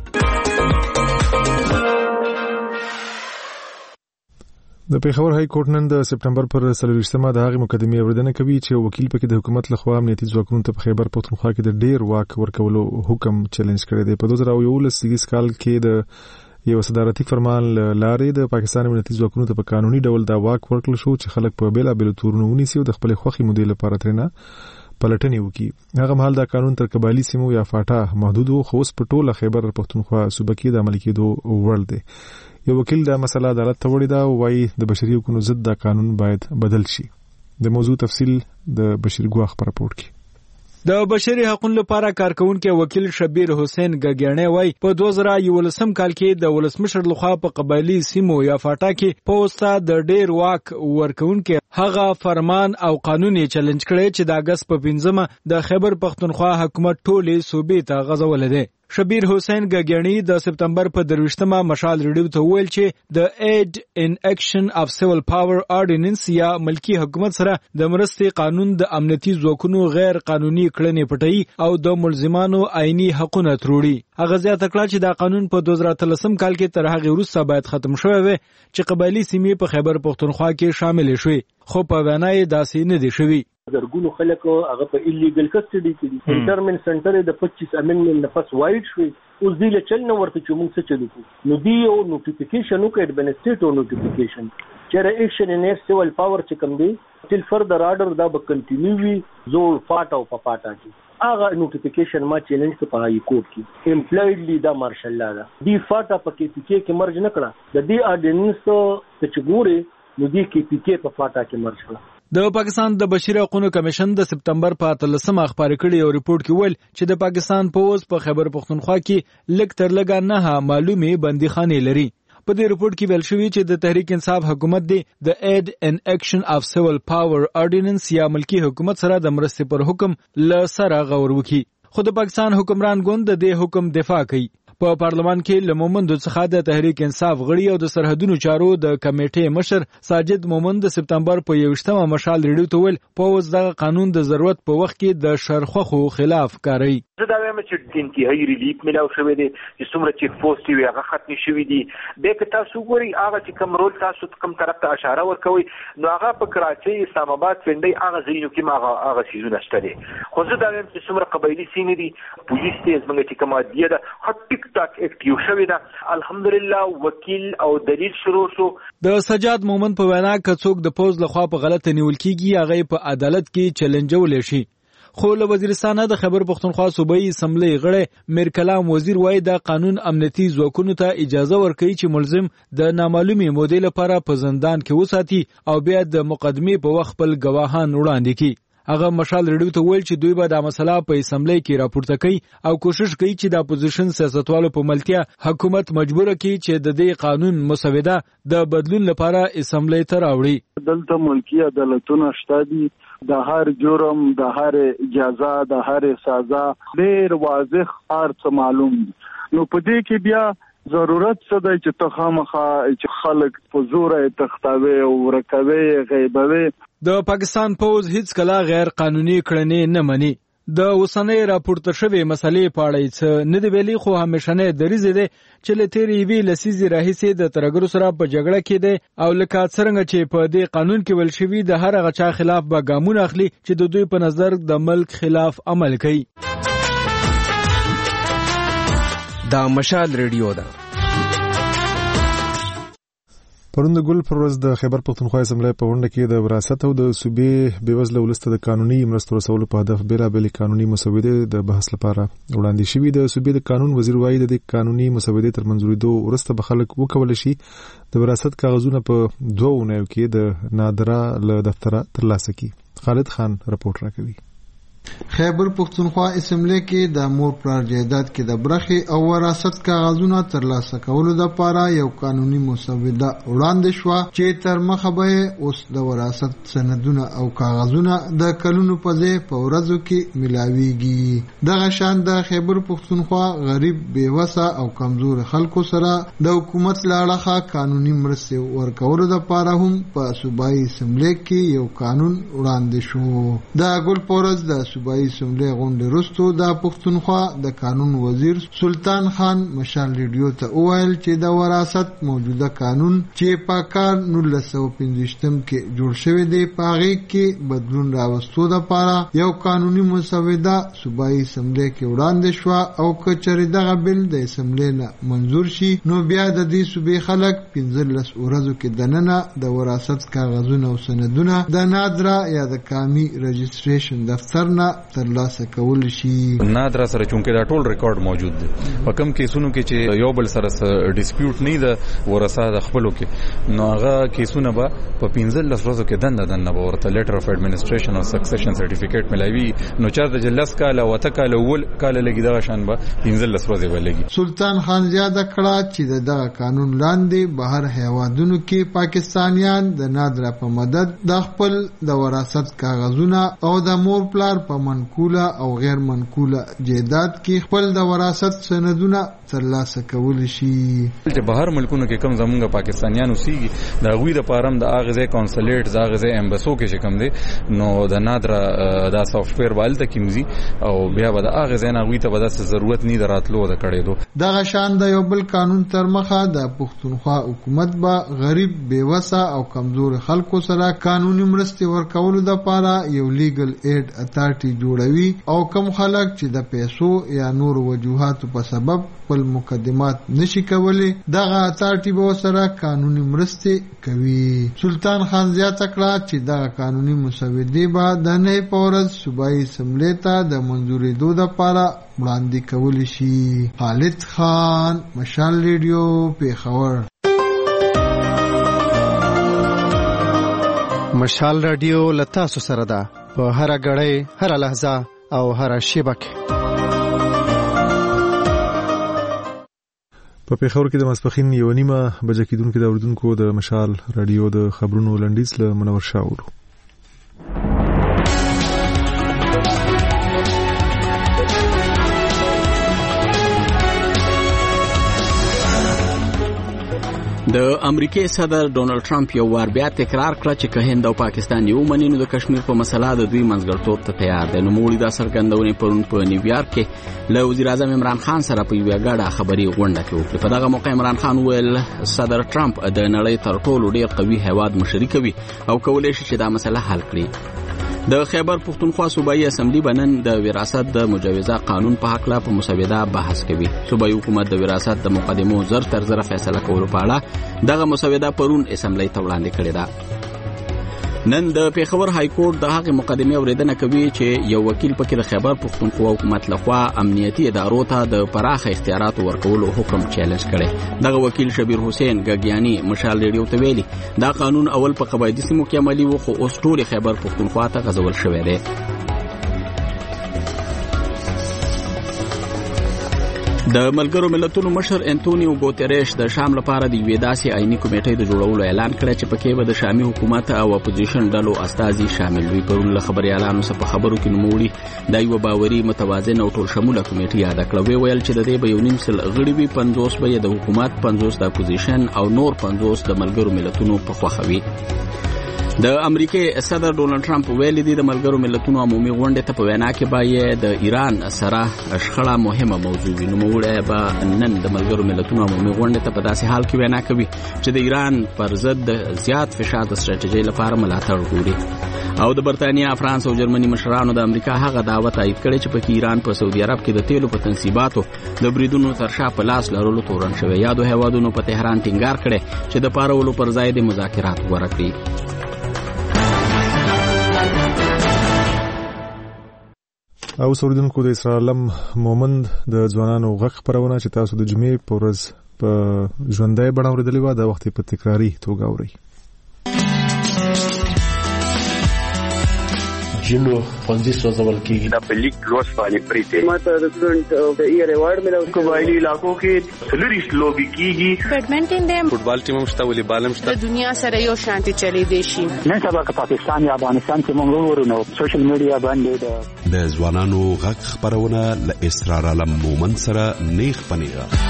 د پیښور های کورټ نن د سپټمبر پر څلوېښتمه د هغې مقدمې اورېدنه کوي چې وکیل پکې د حکومت لخوا امنیتي ځواکونو ته په خیبر پښتونخوا کې د ډېر واک ورکولو حکم چیلنج کړی دی. په دوه زره یولس کال کې د یو صدارتي فرمان لارې د پاکستان امنیتي ځواکونو ته په قانوني ډول دا واک ورکړل شو چې خلک په بیلابیلو تورونو ونیسي او د خپلې خوښې مودې لپاره ترېنه پلټنې وکړي. هغه مهال دا قانون تر قبایلي سیمو یا فاټا محدود و، خو اوس په ټوله خیبر پښتونخوا صوبه کې د عملي کېدو وړ دی. یو وکیل دا مسله عدالت ته وړي دا وایي د بشري حقوقو ضد دا قانون باید بدل شي. د موضوع تفصیل د بشیر ګواخ په راپور کې. د بشري حقوقو لپاره کارکونکو وکیل شبیر حسین ګګیانه وای په دوه زره یولسم کال کې د ولسمشر لخوا په قبایلی سیمو یا فاټا کې پوسټه د ډیر واک ورکونکو هغه فرمان او قانون یې چیلنج کړی چې د اگست په پنځمه د خیبر پښتونخوا حکومت ټولې صوبې ته غځول دی. شبیر حسین ګګیانی د سپتمبر په درویشتمه مشال ریډیو ته ویل چې د اید ان اکشن اف سیول پاور آرډیننس یا ملکی حکومت سره د مرستې قانون د امنیتي ځواکونو غیر قانوني کړنې پټي او د ملزمانو عیني حقوقونه تروړي. هغه زیاته کړه چې دا قانون په دوه زره اتلسم کال کې تر هغه وروسته باید ختم شوی وي چې قبایلی سیمې په خیبر پښتونخوا کې شامل شي، خو په وینا یې داسې نه دي شوی. زرګونو خلک هغه په ایلیګل کسټډي کې دي. انټرمنټ سنټر د پچیس امندمنت نفس وایډ شوی. اوس دی له چل نه ورته چې موږ څه چلو نو دی یو نوټیفیکیشن وکړ ایڈمنسټریټیو نوټیفیکیشن چې ایکشن ان سیول پاور چې کوم دی تل فردر آرډر دا به کنټینیو وي زول فاټ او پاټا کې هغه نوټیفیکیشن ما چیلنج ته په هاي کورټ کې امپلایډلی دا مارشل لا ده دی فاټا په کې پی کې کې مرج نه کړه د دې اډینس ته چګوري نو دی کې پی کې په فاټا کې مرج کړه. د پاکستان د بشري حقوقو کمیشن د سپتمبر په اتلسمه خبري کړي یو ریپورت کې ویل چې د پاکستان پوز په خیبر پختونخوا کې لږ تر لږه نه معلومه بندیخانه لري. په دې ریپورت کې ویل شوی چې د تحریک انصاف حکومت دی د اید ان اکشن اف سیول پاور آرډیننس یا ملکی حکومت سره د مرستې پر حکم ل سره غور وکړي. خو د پاکستان حکمران ګوند د دې حکم دفاع کوي. په پارلمان کې لمومند څخه د تحریک انصاف غړي او د سرحدونو چارو د کمیټې مشر ساجد مومند د سپتمبر په یوشتمه مشال ریډیو ته ویل پوز د قانون د ضرورت په وخت کې د شرخخو خلاف کاری. زه دا وایم چې انتهایی ریلیف ملاو شوی دی چې څومره چیک پوسټ وي هغه ختم شوی دی. به که تاسو ګوري هغه چې کوم رول تاسو کوم طرف ته اشاره ورکوي نو هغه په کراچۍ اسلام آباد پنډي هغه ځینو کې ما هغه سيزونه شته دي. خو زه دا وایم چې څومره قبایلی سینې دي پولیس ته زموږ چې کومه دی دا هټ تک اکټیو شوی دا الحمدلله وکیل او دلیل شروع شو. د سجاد مومن په وینا کڅوک د پوز لخوا په غلطه نیول کیږي هغه په عدالت کې چیلنجول شي. خو له وزیرستان د خیبر پختونخوا صوبایي اسمبلی غړي میر کلام وزیر وایي د قانون امنیتي ځواکونو ته اجازه ورکړي چې ملزم د نامعلومي مودې لپاره په زندان کې وساتي او بیا د مقدمې په وخت خپل گواهان وړاندې کړي. هغه مشال ریډیو ته ویل چې دوی به د مسله په اسمبلی کې راپورته کوي او کوشش کوي چې د اپوزیشن سیاستوالو په ملتیا حکومت مجبور کړي چې د دې قانون مسوده د بدلون لپاره اسمبلی ته راوړي. دلته ملکی عدالتونه شته دي د هر جرم د هر جزا د هر سزا ډیر واضح ارڅ معلوم نو په دې کې بیا ضرورت څه دی چې ته خامخا چې خلک په زور تختاوي او ورکوي غیبوي. د پاکستان پوز هیڅ کله غیر قانوني کړنې نه مني. د اوسنۍ راپورته شوې مسلې په اړه څه نه دی ویلي خو همیشنه دریځ دی چې له تیرې وی لسیزې راهیسې د ترګرو سره په جګړه کې دی او لکه څنګه چې په دې قانون کې ویل شوی د هر هغه چا خلاف به ګامونه اخلي چې د دوی په نظر د ملک خلاف عمل کوي. دا مشال ریډیو ده. پرون د ګل پر ورځ د خیبر پختونخوا اسمبلی په غونډه کې د وراثت او د صوبې بېوزله ولسته د قانوني مرستو رسولو په هدف بېلابېلې قانوني مسودې د بحث لپاره وړاندې شوي. د صوبې د قانون وزیر وایي د دې قانوني مسودې تر منظورېدو وروسته به خلک وکولی شي د وراثت کاغذونه په دوه اونیو کې د نادره له دفتره ترلاسه کړي. خالد خان رپورټ راکوي. خیبر پختونخوا اسمبلی کې د مور پلار جایداد کې د برخې او وراثت کاغذونه ترلاسه کولو لپاره یو قانوني مسوده وړاندې شوه چې تر مخه به اوس د وراثت سندونه او کاغذونه د کلونو په ځای په ورځو کې ملاویږي. دغه شان د خیبر پختونخوا غریب بیوسه او کمزور خلکو سره د حکومت له اړخه قانوني مرستې ورکولو لپاره هم په صوبایي اسمبلی کې یو قانون وړاندې شو. د ګل پورز د صوبایي اسمبلی غونډې وروسته د پښتونخوا د قانون وزیر سلطان خان مشال ریډیو ته وویل چې د وراثت موجوده قانون چې په کال نولس سوه پنځویشتم کې جوړ شوی دی په هغې کې بدلون راوستو دپاره یو قانوني مسوده صوبایي اسمبلی کې وړاندې شوه او که چېرې دغه بل د اسمبلی نه منظور شي نو بیا د دې صوبې خلک پنځلس ورځو کې دننه د وراثت کاغذونه او سندونه د نادره یا د کامي رجسټریشن دفتر نه ترلاسه کول شي. نادره سره چونکه دا ټول ریکارډ موجود دی په کوم کیسونو کې چې یو بل سره ډیسپیوټ نه ده ورثه د خپلو کې نو هغه کیسونه به په پنځلس ورځو کې دنده دنده به ورته لیټر اف ایډمنسټریشن او سکسیشن سرټیفیکیټ ملایوي نو چېرته چې لس کاله اوته کاله اول کاله لګي دغه شان به پنځلس ورځې به لګي. سلطان خان زیاده کړه چې دغه قانون لاندې بهر هیوادونو کې پاکستانیان د نادره په مدد د خپل د وراثت کاغذونه او د مور پلار په منقوله او غیر منقوله جایداد کې خپل د وراثت سندونه ترلاسه کول شي. چې بهر ملکونو کې کم زمونږ پاکستانیان اوسېږي د هغوی دپاره هم د هغې ځای کونسلیټ د هغې ځای ایمبسو کې چې کوم دی نو د نادره دا سافټویر به هلته کې مځي او بیا به د هغې ځای نه هغوی ته به داسې ضرورت نه د راتلو د کړېدو. دغه شان د یو بل قانون تر مخه د پښتونخوا حکومت به غریب بیوسه او کمزور خلکو سره قانوني مرستې ورکولو دپاره یو لیګل ایډ اتارټي پارټي جوړوي او کم خلک چې د پیسو یا نور وجوهاتو په سبب خپل مقدمات نشي کولی دغه اتارټي به سره قانوني مرستې کوي. سلطان خان زیاته کړه چې دغه قانوني مسودې به د نه پورز صوبایي اسمبلی ته د منځورېدو لپاره وړاندې کولی شي. خالد خان، مشال ریډیو، پیښور. مشال رادیو لتا سو سره ده په هر غړې هر لحظه او هر شیبه کې. په پیښور کې د ماسپخین یو نیمه بجې کېدونکو د اوریدونکو د مشال رادیو د خبرونو لنډیز له منور شاولو. د امریکای صدر ډونالد ټرمپ یو وار بیا تکرار کړ چې که هند او پاکستان یو منینو د کشمیر په مسله د دوی منځګړیتوب ته تیار دي. نو موږ د سرګندونې پرون په نیویارک کې له وزیر اعظم عمران خان سره په یوه غاډه خبري غونډه کې وکړه. په دغه موقع عمران خان ویل صدر ټرمپ د نړۍ تر ټولو ډیر قوي هیواد مشري کوي او کولای شي چې دا مسله حل کړي. د خیبر پختونخوا صوبایي اسمبلی بنن د وراثت د مجوزه قانون په حق لا په مسوده بحث کوي. صوبایي حکومت د وراثت د مقدمو زر تر زر فیصله کولو په اړه دغه مسوده پرون اسمبلی ته وړاندې کړې ده. نن د پیښور های کورټ د هغه مقدمه اوریدنه کوي چې یو وکیل پکې د خیبر پختونخوا حکومت لخوا امنیتي ادارو ته د پراخه اختیارات ورکولو حکم چیلنج کړي. دغه وکیل شبیر حسین ګګیانی مشال ریډیو ته ویلي دا قانون اول په قبایلی سیمو کې عملي و خو اوس ټول خیبر پختونخوا ته غځول شوی دی. د ملګرو ملتونو مشر انټونیو ګوتریش د شام لپاره د یوې داسې آئینی کمیټې د جوړولو اعلان کړی چې پکې به د شامي حکومت او اپوزیشن ډلو استازي شامل وي. پرون له خبريالانو سره په خبرو کې نوموړي د یو باوري متوازن او ټول شموله کمیټې یاد کړو. ویل چې د دې به یو نیم سل غړي وي، پنځوس به د حکومت، پنځوس د اپوزیشن او نور پنځوس د ملګرو ملتونو په خوښه وي. د امریکای صدر ډونالد ټرمپ ویل دي د ملګرو ملتونو عمومي غونډې ته په وینا کې باید د ایران سره شخړه مهمه موضوع وي. نو موږ به نن د ملګرو ملتونو عمومي غونډې ته په داسې حال کې وینا کوي چې د ایران پر ضد زیات فشار د ستراتیژۍ لپاره ملاتړ ګوري. او د برتانیا، فرانس او جرمني مشرانو د امریکا هغه دعوت تایید کړی چې پکې ایران په سعودي عرب کې د تیلو په تنصیباتو د بریدونو تر شا په لاس لرلو تورن شوی. یادو هیوادونو په تهران ټینګار کړی چې د پارولو پر ځای د مذاکرات غوړه کړي. او سوریدونکو د اسرائیل مومند د ځوانانو غږ خبرونه چې تاسو د جمعې په ورځ په ژوندۍ بڼه اوریدلې و د وخت په تکراری توګه اورئ. جنو خوندي سوزول کیږي د پلیک لوس باندې پریته ماته د سټوډنټ د ایئر ایوارډ ملو قبایلی علاقو کې سلریس لوبي کیږي. بیډمنټن دې فوټبال ټیم مشته ولې بالم شته د دنیا سره یو شانتي چلی دی شي. نن سبا که پاکستان یا افغانستان کې موږ ورونو سوشل میډیا باندې د ځوانانو غږ خبرونه ل اسرار علم مومن سره نیخ پنیغه.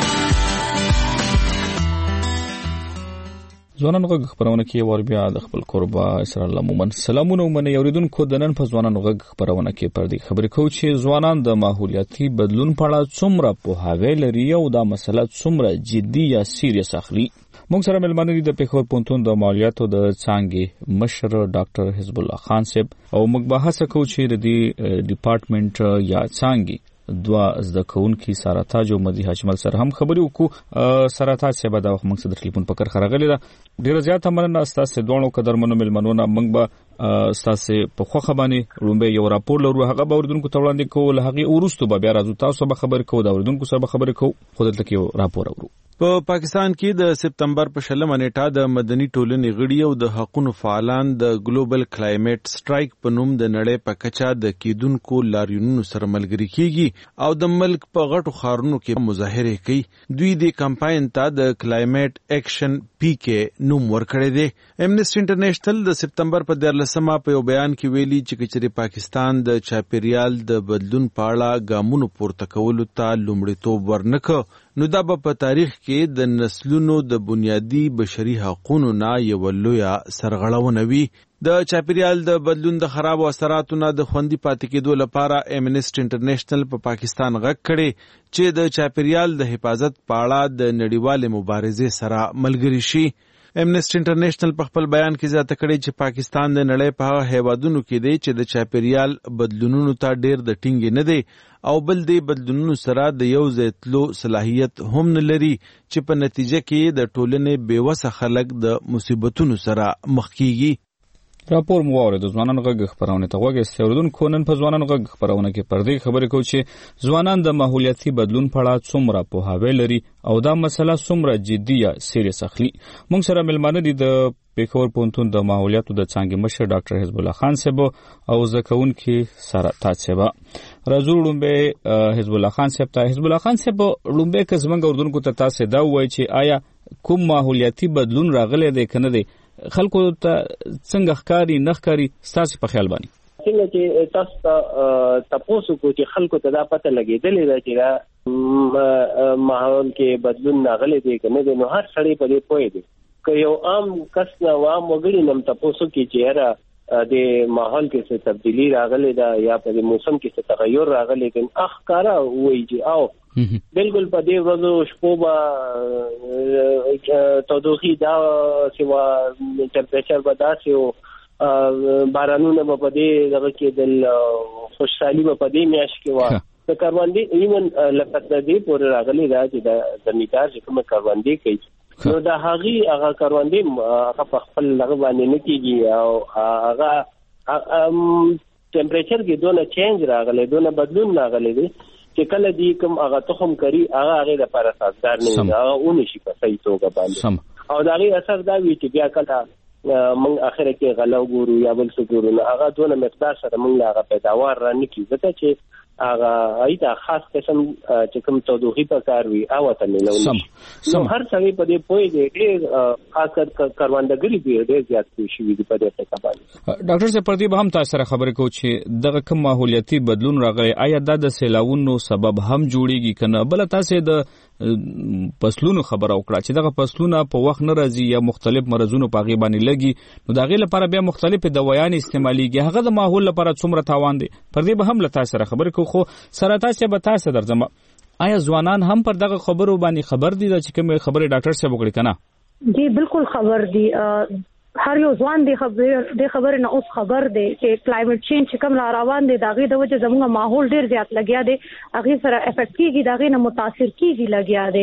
ځوانانو غږ خبرونه کې ور بیا د خپل قربا اسرائیل مومن سلامونه ومنه اوریدونکو د نن په ځوانانو غږ خبرونه کې پر دې خبرې کوو چې ځوانان د ماحولیاتي بدلون په اړه څومره پوهاوی لري او دا مسله څومره جدي یا سیریس اخلي. موږ سره ملمنه دي د پیښور پونتون د مالیاتو د څانګې مشر ډاکټر حزب الله خان صاحب او موږ بحث کوو چې د دې ډپارټمنټ یا څانګې دوا زده کوونکي ساراتاج او مدي حجمل سره هم خبرې وکړو. ساراتاج صاحب دا وخت موږ سره ټلیفون پکړ خرغلی دا ډیره زیاته مننه تاسو دوه قدرمنو ملمنونه موږ به تاسو په خو خبري رومبه یو راپور لرو هغه به اوردونکو ته وړاندې کوو. هغه ورستو به بیا راځو تاسو به خبر کوو دا اوردونکو سره خبرې کوو. خو دلته کې یو راپور اورو. په پاکستان کې د سپتمبر په شلمه نیټه د مدني ټولنې غړي او د حقوقو فعالان د ګلوبل کلایمټ سټرایک په نوم د نړۍ په کچا د کیدونکو لاریونونو سره ملګری کیږي او د ملک په غټو ښارونو کې مظاهره کوي. دوی د کمپاین ته د کلایمټ اکشن پی کې نوم ورکړی دی. امنیسټي انټرنیشنل د سپتمبر په دیارلسمه په یو بیان کې ویلي چې کچري پاکستان د چاپیریال د بدلون په اړه ګامونو پورته کولو ته لومړیتوب ورنکړ نو دا په تاریخ کې د نسلونو د بنیادی بشري حقوقو نه یو لویه سرغړونه وي. د چاپیریال د بدلون د خراب اثراتو نه د خوندي پاتې کېدو لپاره امنیسټي انټرنیشنل په پاکستان غږ کړي چې د چاپیریال د حفاظت په اړه د نړیوال مبارزې سره ملګری شي. امنیسټي انټرنیشنل په خپل بیان کې زیاته کړې چې پاکستان د نړۍ په هغه هیوادونو کې دی چې د چاپیریال بدلونونو ته ډېر د ټینګې نه دی او بل دی بدلونونو سره د یو ځای تلو صلاحیت هم نه لري چې په نتیجه کې د ټولنې بېوسه خلک د مصیبتونو سره مخ کیږي. راپور مو واورید د ځوانانو غږ خبرونه ته وګورئ. اوریدونکو نن په ځوانانو غږ خبرونه کې پر دې خبرې کوو چې ځوانان د ماحولیاتي بدلون په اړه څومره پوهاوی لري او دا مسله څومره جدي یا سیریس اخلي. موږ سره ملمانه دي د پیښور پوهنتون د ماحولیاتو د څانګې مشر ډاکټر حزب الله خان صاحب او زکونکي سره تاسو راځو لومبه حزب الله خان صاحب ته. حزب الله خان صاحب لومبه که زمونږ اوریدونکو ته تاسو دا وایي چې آیا کوم ماحولیاتي بدلون راغلی دی کنه دی خلکو ته څنګه ښکاری نه ښکاری ستاسو په خیال باندې؟ څنګه چې تاسو ته تاسو کو چې خلکو ته دا پته لګېدلې ده چې دا ماحول کې بدلون راغلی دی کنه دی، نو هر سړی په دې پوهې دی. که یو عام کس نه عام وګړي نم تاسو کې چې هر د ماحول کې څه تبدیلی راغلی ده یا په موسم کې څه تغیر راغلی دی، اخکارا وایي چې او بالکل په دې ورځو شپو به تودوخي دا سوا ټمپریچر به داسې او بارانونه به په دې دغه کې د خوشحالي به په دې میاشت کې وه. د کروندې ایون لکه د دې پورې راغلی ده چې د زمیندار چې کومه کروندې کوي نو د هغې هغه کروندې هغه په خپل هغه باندې نه کېږي او هغه ټمپریچر کې دونه چینج راغلی دونه بدلون راغلی دی چې کله دی کوم هغه تخم کری هغه هغه د لپاره سازګار نه وي، هغه اونې شي په صحیح توګه باندې او د هغې اثر دا وي چې بیا کله موږ اخره کې غله وګورو یا بل څه ګورو نو هغه دونه مقدار سره موږ له هغه پیداوار را نه کړي ځکه چې هغه ایته خاص قسم چې کوم تودوخي په کار وي او ته نه لونی نو هر څه په دې پوي دی ډېر خاص کر کاروندګری دی ډېر زیات شي دی په دې څه باندې. ډاکټر صاحب پر دې به هم تاسو سره خبرې کوو چې دغه کوم ماحولیاتي بدلون راغلی آیا دا د سیلاوونو سبب هم جوړیږي کنه بل تاسو د فصلونو خبر او کړه چې دغه فصلونه په وخت نه راځي یا مختلف مرزونو په غي باندې لګي نو دغه لپاره بیا مختلف دوايان استعماليږي هغه د ماحول لپاره څومره تاوان دي پر دې به هم له تاسو سره خبرې کوو. خو سره تاسو به تاسو درځم آیا ځوانان هم پر دغه خبرو باندې خبر دي چې کوم خبره ډاکټر صاحب وکړي کنه؟ جی بالکل خبر دي، هر یو ځوان دی خبر دی خبر نه اوس خبر دی چې کلایمټ چینج چې کوم را روان دی دغه د وجه زموږ ماحول ډیر زیات لګیا دی هغه سره افیکټ کیږي دغه نه متاثر کیږي لګیا دی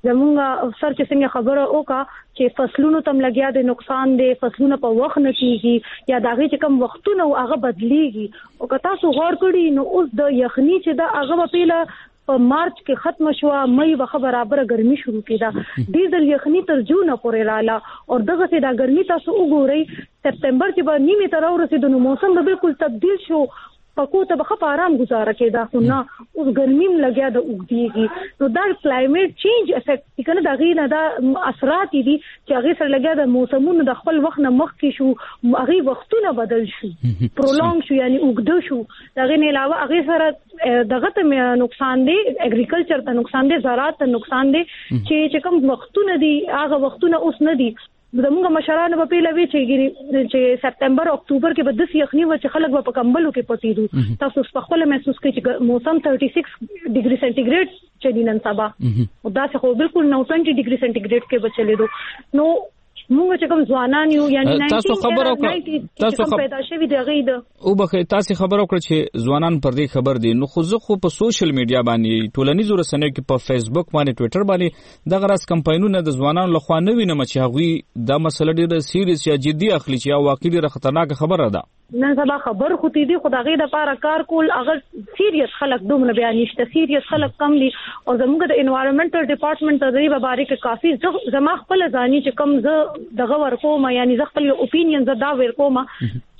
زموږ سر چې څنګه خبره وکا چې فصلونو تم لګیا دی نقصان دی فصلونه په وخت نه کیږي یا دغه چې کوم وختونه هغه بدليږي او که تاسو غور کړئ نو اوس د یخني چې دا هغه په پیله په مارچ کې ختم شو مې وخت برابر ګرمي شروع کیده ډیزل یخني تر جون پورې رااله او دغه سي دا ګرمي تاسو وګورئ سپتمبر کې به نیمه تر ورسېد نو موسم به بالکل تبدیل شو پکو ته به په آرام گزاره کېدا خو نه اوس ګرمي لګیا د وګديږي نو دا کلایمټ چینج افیکټ کنه دا غي نه دا اثرات دي چې هغه سره لګیا د موسمونو د خپل وخت نه مخ کې شو هغه وختونه بدل شو پرولونګ شو یعنی وګد شو دا غي نه علاوه هغه سره دغه ته نقصان دی اګریکلچر ته نقصان دی زراعت ته نقصان دی چې چې کوم وختونه دي هغه وختونه اوس نه دي زموږ مشرانو په پیله وی چې چې سپتمبر اکتوبر کې به د یخني و چې خلک په کمبلو کې پټیدو تاسو په خپل محسوس کوئ چې موسم छत्तीस ډیګري سنټیګریډ چلی نن سبا او دا څه خو بالکل نو बीस ډیګري سنټیګریډ کې بچلې دو نو موږ چې کوم ځوانان یو یعنی تاسو خبر او تاسو پیدا شوی دی غید او به تاسو خبر او کړ چې ځوانان پر دې خبر دي نو خو زه خو په سوشل میډیا باندې ټولنیزو رسنیو کې په فیسبوک باندې ټوئیټر باندې دغه راس کمپاینونه د ځوانانو لخوا نه وینم چې هغه دا مسله ډیره سیریس یا جدي اخلي چې او واقعي ډیره خطرناک خبره ده. نن سبا خبر خو دي خدای د لپاره کار کول هغه سیریس خلک دومره بیان نشته سیریس خلک کم دي او زموږ د انوایرنمنټل ډپارټمنټ ته دی به باریک کافي زما خپل ځاني چې کم زه دغه ورکو ما یعنی زه خپل اوپینین زه دا ورکو ما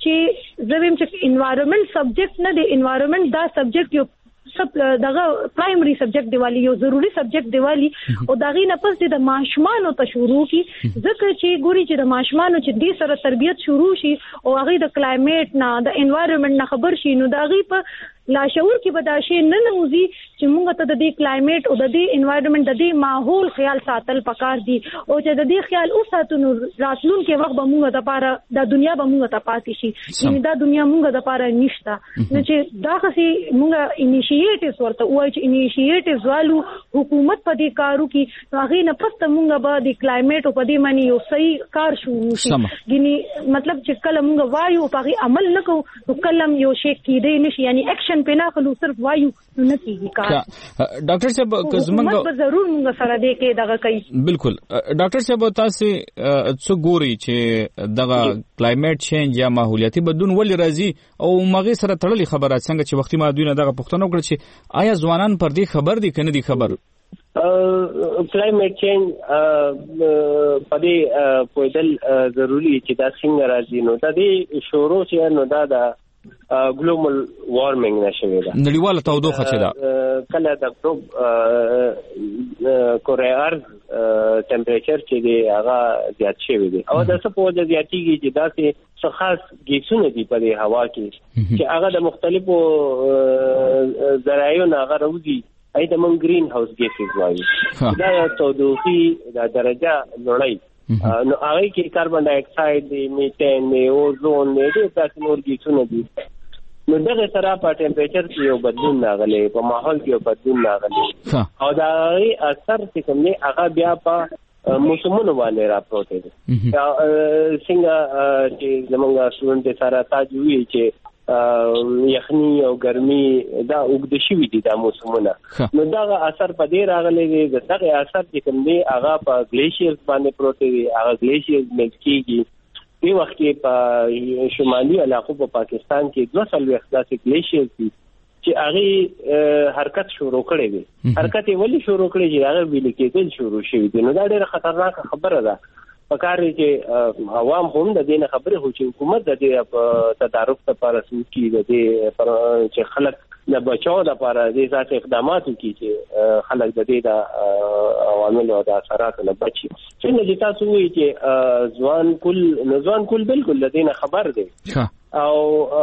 چې زه ویم چې انوایرنمنت سبجیکټ نه دی انوایرنمنت دا سبجیکټ یو سب دغه پرایمری سبجیکټ دیوالی یو ضروری سبجیکټ دیوالی او دغه نه پس د ماشومان ته شروع کی ځکه چې ګوري چې د ماشومان چې د سره تربیت شروع شي او هغه د کلایمټ نه د انوایرنمنت نه خبر شي نو دغه په لاشعور کې به دا شی نه نوځي چې موږ ته د دې کلایمیټ او د دې انوایرنمنت د دې ماحول خیال ساتل پکار دي او چې د دې خیال او ساتو نو راتلونکي وخت به موږ د پاره د دنیا به موږ ته پاتې شي یعنی دا دنیا موږ د پاره نشته نو چې دا خسي موږ انیشیټیوز ورته وایي چې انیشیټیوز والو حکومت په دې کارو کې هغه نه پسته موږ به د کلایمیټ په دې معنی یو صحیح کار شروع شي ګینی مطلب چې کله موږ وایو په هغه عمل نکو نو کلم یو شی کېدی نشي یعنی اکشن پنا خلو صرف وایو نه کیږي کار ډاکټر صاحب کزمنګ موږ ضرور موږ سره دې کې دغه کوي بالکل ډاکټر صاحب تاسو څه ګوري چې دغه کلایمیټ چینج یا ماحولیاتي بدلون ولې راځي او مغه سره تړلې خبره څنګه چې وختي ما دوی نه دغه پوښتنه وکړه چې آیا ځوانان پر دې خبر دي کنه دي خبر کلایمیټ چینج پدې پویدل ضروری چې دا څنګه راځي نو دا دې شروع چې نو دا دا ګلوبل وارمنګ نشوي دا نړیواله تودوخه چې دا کله د ګلوب کوریا ارض ټمپریچر چې دی هغه زیات شوی دی او د څه په وجه زیاتیږي چې دا څه خاص ګیسونه دي په هوا کې چې هغه د مختلفو ذرایعو نه هغه راوځي اې د من گرین هاوس ګیسز وایي دا تودوخي د درجه لوړی نو هغه کې کاربن ډای اکساید دی میتین دی اوزون دی د تاسو نور ګیسونه دي نو دغه سره په ټمپریچر کې یو بدلون راغلی په ماحول کې یو بدلون راغلی او دا اثر چې کوم دی هغه بیا په موسمونو باندې راپروت دي څنګه چې زمونږ سټوډنټ سره تاسو وی چې یخنی او ګرمي دا وګد شي دي د موسمونو نو دا اثر په دې راغلی دی دغه اثر چې کوم دی هغه په گلیشیرز باندې پروت دي هغه گلیشیرز ملت کیږي په وخت کې په شمالي علاقو په پاکستان کې دوه سل وختاسي گلیشیرز دي چې هغه حرکت شروع کړي دي حرکت ولې شروع کړي چې هغه ویل کېدل شروع شوی دي نو دا ډېره خطرناک خبره ده پکاري چې عوام هم د دې خبره هو چې حکومت د دې تدارک لپاره سوچي د دې چې خلک د بچاو لپاره د ذات اقدامات کوي چې خلک د دې د عوامل او د اثرات نه بچي څنګه چې تاسو وایي چې ځوان کل ځوان کل بالکل د دې خبر دی او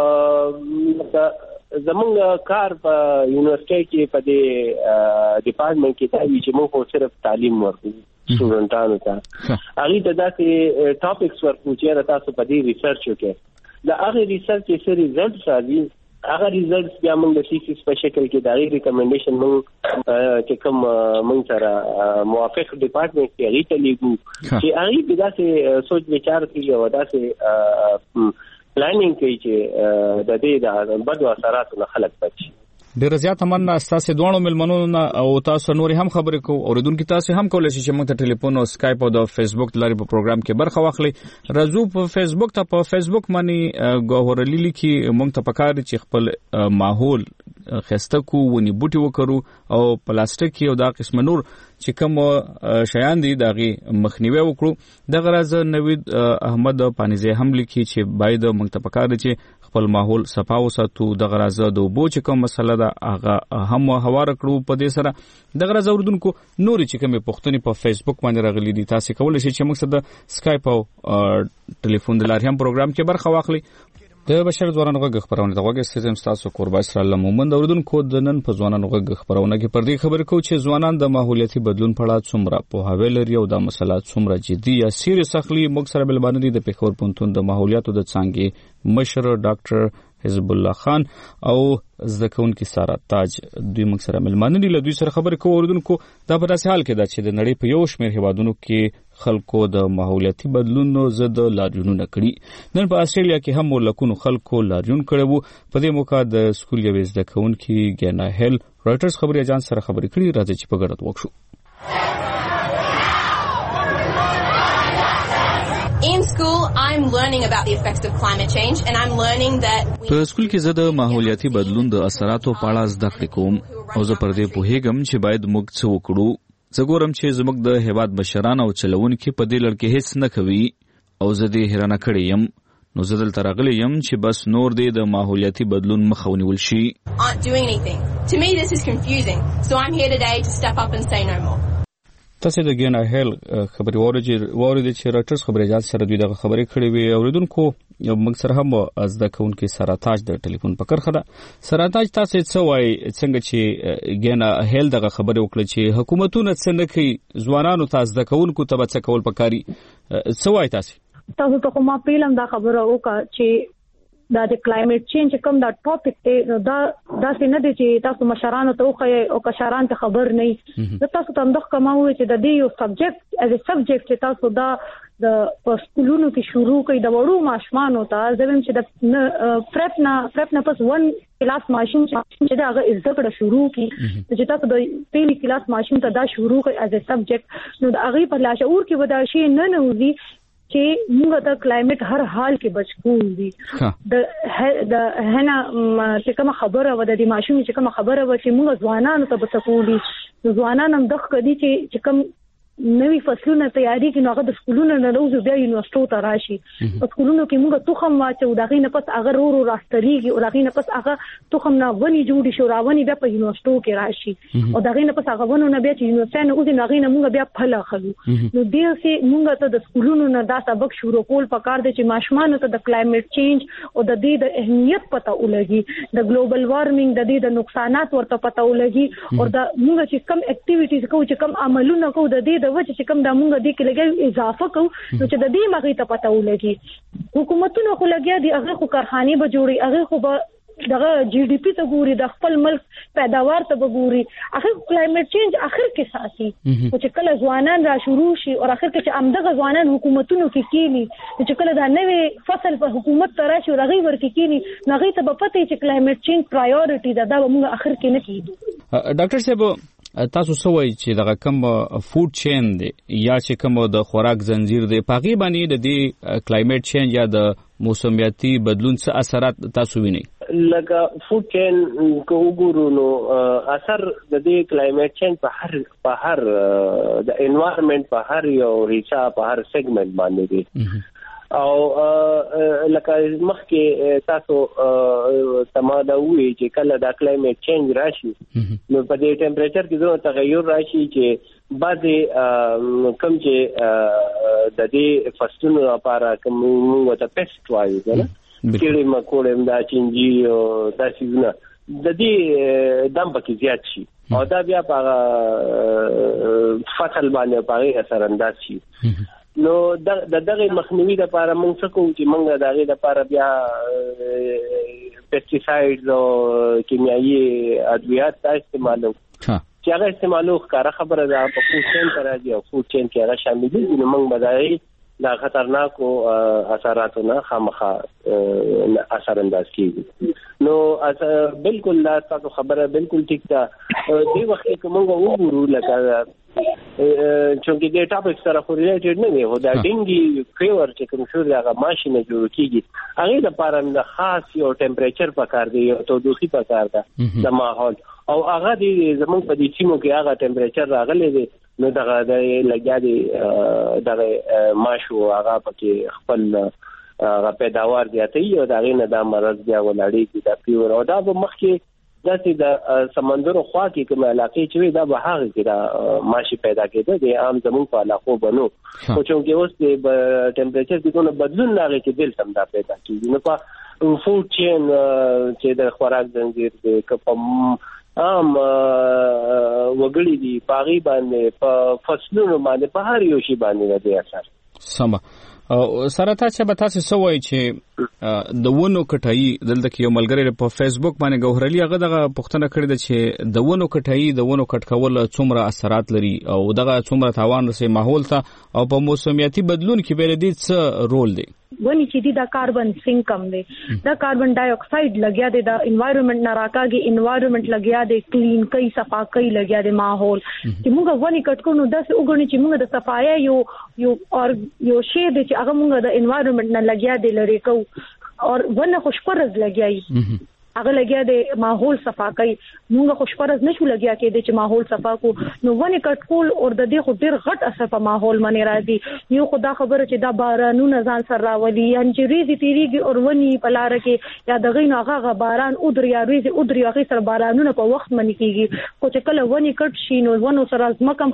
زمونږ کار په یونیورسيټي کې په دې ډپارټمنټ کې دا چې موږ صرف تعلیم ورکوو سټوډنټانو ته هغه ته داسې ټاپکس ورکو چې تاسو په دې ریسرچ وکړئ دا هغه ریسرچ چې ریزلټ راځي هغه ریزلټس بیا موږ د تھیسیس په شکل کې دا ریکمنډیشن موږ چې کوم موږ سره موافق ډپارټمنټ کې هغه ته لیکو چې هغه داسې سوچ وچار کوي او داسې پلانینګ کوي چې د دې د بدو اثراتو نه خلک بچي ډیر زیات مننه تاسو دوه ملمنو او تاسو نور هم خبرې کوو اوریدونکو تاسو هم کولای شئ چې موږ ته ټلیفون او اسکایپ او د فیسبوک لاري په پروګرام کې برخه واخلئ راځو په فیسبوک ته په فیسبوک باندې ګوهرلی لیکي موږ ته پکار چې خپل ماحول خسته کو ونی بوټي وکړو او پلاستیک او دا قسم نور چې کوم شیان دي دغه مخنیوي وکړو د غرض نوید احمد پانیزه هم لیکي چې باید موږ ته پکار چې خپل ماحول صفا وساتو د غرض د وبو چې کوم مسله ده هغه هم هوار کړو په دې سره د غرض اوردونکو نور چې کوم پښتني په فیسبوک باندې راغلي دي تاسو کولای شئ چې موږ سره د اسکایپ او ټلیفون د لارې هم پروګرام کې برخه واخلئ د بشر ځوانانو غږ خبرونه د غږ سیستم تاسو قربا اسرائیل مومند اوردونکو د نن په ځوانانو غږ خبرونه کې پر دې خبرې کوو چې ځوانان د ماحولیاتي بدلون په اړه څومره په هاوی لري او د مسلات څومره جدي یا سیریس اخلي موږ سره بل باندې د پیښور پونتون د ماحولیاتو د څنګه مشر ډاکټر حزب الله خان او زدکونکو سارا تاج دوی موږ سره ملمانه دي له دوی سره خبرې کوو اوردونکو دا په داسې حال کې ده چې د نړۍ په یو شمېر هیوادونو کې خلکو د ماحولیاتي بدلونونو ضد لاریونونه کړي نن په استرالیا کې هم لکونو خلکو لاریون کړي وو په دې موقع د سکول یو زدکونکو ګینا هیل رائټرز خبري اجانس سره خبرې کړي راځي چې په ګډه وکړو In school, I'm learning about the effects of climate change and I'm learning that په سکول کې زه د ماحولیاتي بدلون د اثراتو په اړه زده کړې کوم او زه پر دې پوهیږم چې باید موږ څه وکړو زه ګورم چې زموږ د هیواد مشران او چلوونکي په دې لړ کې هیڅ نه کوي او زه دې حیرانه کړی یم نو زه دلته راغلی یم چې بس نور دې د ماحولیاتي بدلون مخه ونیول شي aren't doing anything. To me this is confusing. So I'm here today to step up and say no more. تاسو د ګینا هیل خبري ووري چې راټرز خبريات سره دوی د خبري کړې وي اوریدونکو موږ سره هم از د کونکو سراتاج د ټلیفون پکړ خده سراتاج تاسو څه وای څنګه چې ګینا هیل دغه خبري وکړه چې حکومتونه څنګه کوي ځوانانو تاسو د کونکو ته څه کول پکاري څه وای تاسو تاسو ته کومه پیلم دا خبره وکړه چې دا د کلایمټ چینج کوم دا ټاپک ته دا دا څنګه دي چې تاسو مشرانو ته وخی او کشران ته خبر نه دا تاسو ته اندخ کماوي چې د دې یو سبجیکټ از ا سبجیکټ چې تاسو دا د سکولونو کې شروع کړئ د وړو ماشومانو ته زموږ چې د پرپ نه پرپ نه پس ون کلاس ماشوم چې دا هغه زده کړه شروع کړي چې تاسو د پیلي کلاس ماشوم ته دا شروع کړئ از ا سبجیکټ نو دا هغه په لاشعور کې ودا شي نه نه وزي چې موږ د کلایمټ هر حال کې بچکول دي د د هنا چې کوم خبره و د دې ماشوم چې کوم خبره و چې موږ ځوانانو ته بچکولي ځوانان هم دغه کدي چې کوم نوې فصلونه تیاری کې نو هغه د سکولونو نه روزو بیا یونیورسيټو ته راشي په سکولونو کې موږ توخم واچو دا غي نه پس هغه ورو راستريږي او دا غي نه پس هغه توخم نه ونی جوړي شو راونی بیا په یونیورسيټو کې راشي او دا غي نه پس هغه ونه نه بیا چې یونیورسيټي نه اوس نه غي نه موږ بیا پهلا خلو نو دې سي موږ ته د سکولونو نه دا سبق شروع کول پکار دي چې ماشومان ته د کلایمټ چینج او د دې د اهمیت پته ولګي د ګلوبل وارمنګ د دې د نقصانات ورته پته ولګي او دا موږ چې کم اکټیویټیز کوو چې کم عملونه کوو د دې د وجه چې کوم د موږ د کې لګي اضافه کوو نو چې د دې مغې ته پته ولګي حکومتونو خو لګیا دي هغه خو کارخانه به جوړي هغه خو به دغه جی ډی پی ته ګوري د خپل ملک پیداوار ته ګوري اخر کلایمټ چینج اخر کې ساتي او چې کله ځوانان را شروع شي او اخر کې چې امدغه ځوانان حکومتونو کې کینی چې کله دا نوې فصل په حکومت ته راشي رغي ورکې کینی نغې ته به پته چې کلایمټ چینج پرایورټي ده دا موږ اخر کې نه کیدو ډاکټر صاحب تاسو سوای چې دغه کوم فود چین دی یا چې کوم د خوراک زنجیر دی پاغي باندې د دې کلایمټ چینج یا د موسمیاتي بدلون څه اثرات تاسو وینئ لکه فود چین کو وګورو نو اثر د دې کلایمټ چینج په هر په هر د انوایرنمنت په هر یو ریچا په هر سیګمنټ باندې دی او لکه مخکې تاسو تماده وی چې کله د کلایمټ چینج راشي نو په دې ټمپریچر کې زو تغیر راشي چې بعضې کم چې د دې فصلونو لپاره کوم موږ ته پیسټ وایو کنه کېړې مکوړم دا چینجی او دا سيزونه د دې دم پکې زیات شي او دا بیا په فصل باندې په اثر انداز شي نو د دغه مخنیوي لپاره موږ څه کوو چې موږ دغه لپاره بیا پیسټیسایډز او کیمیاوي ادویات استعمالو چې هغه استعمالو ښکاره خبره ده په فود چین کې راځي او فود چین کې هغه شامل دي نو موږ بدایي دا خطرناکو اثراتو نه خامخا اثر انداز کیږي نو بالکل لا تاسو خبره بالکل ټیک ده دی وخت کې موږ وګورو لکه چونکې د ټاپک سره خو ریلیټډ نه دی هو دا ډینګي فیور چې کوم شو هغه ماشینه جوړ کیږي هغه لپاره د خاص یو ټمپریچر پکار دی او تودوخي پکار ده د ماحول او هغه د زمونږ په دې سیمو کې هغه ټمپریچر راغلی دی نو دغه د لګیا دی دغه ماشو هغه پکې خپل هغه پیداوار زیاتوي او دغه نه د مرض بیا ولاړېږي د فیور او دا به مخکې داسې د سمندر خوا کې کوم علاقې چې دا به هغه کې دا ماشي پیدا کېده د عام زموږ په علاقو بنو خو چې اوس د ټمپریچر کې کوم بدلون راغی چې بل سم دا پیدا کېږي نو په فود چین چې د خوراک زنجیر دی کوم عام وګړي دي پاغي باندې په فصلونو باندې په هر یو شی باندې د اثر سم او سره تاسو به تاسو سوای چې د ونو کټای دلته کې یو ملګری په فیسبوک باندې ګوهرلی هغه دغه پوښتنه کړې ده چې د ونو کټای د ونو کټ کول څومره اثرات لري او دغه څومره تاوان رسي ماحول ته او په موسمیاتي بدلون کې به لري څه رول دی ونی چې دی دا کاربن سینک کم دی دا کاربن ډای اکساید لګیا دی دا انوایرنمنت نه راکاږي انوایرنمنت لګیا دی کلین کوي صفا کوي لګیا دی ماحول چې موږ ونی کټ کوو نو داس وګورئ چې موږ د صفایا یو یو اور یو شی دی چې هغه موږ د انوایرنمنت نه لګیا دی لري کو اور ونه خوشپرز لګیای هغه لګیا د ماحول صفا کوي. موږ خوشپرز نشو لګیا کې د چې ماحول صفا کو نو ونې کټ کول او د دې خو ډیر غټ اثر په ماحول باندې راځي. یو خدا خبره چې دا بارانونه ځان سره راولي ان چې ریزي تیریږي او ونې په لار کې یا دغه نه هغه باران او دریا ریزي او دریا هغه سره بارانونه په وخت باندې کیږي. خو چې کله ونې کټ شي نو ونو سره ځمکه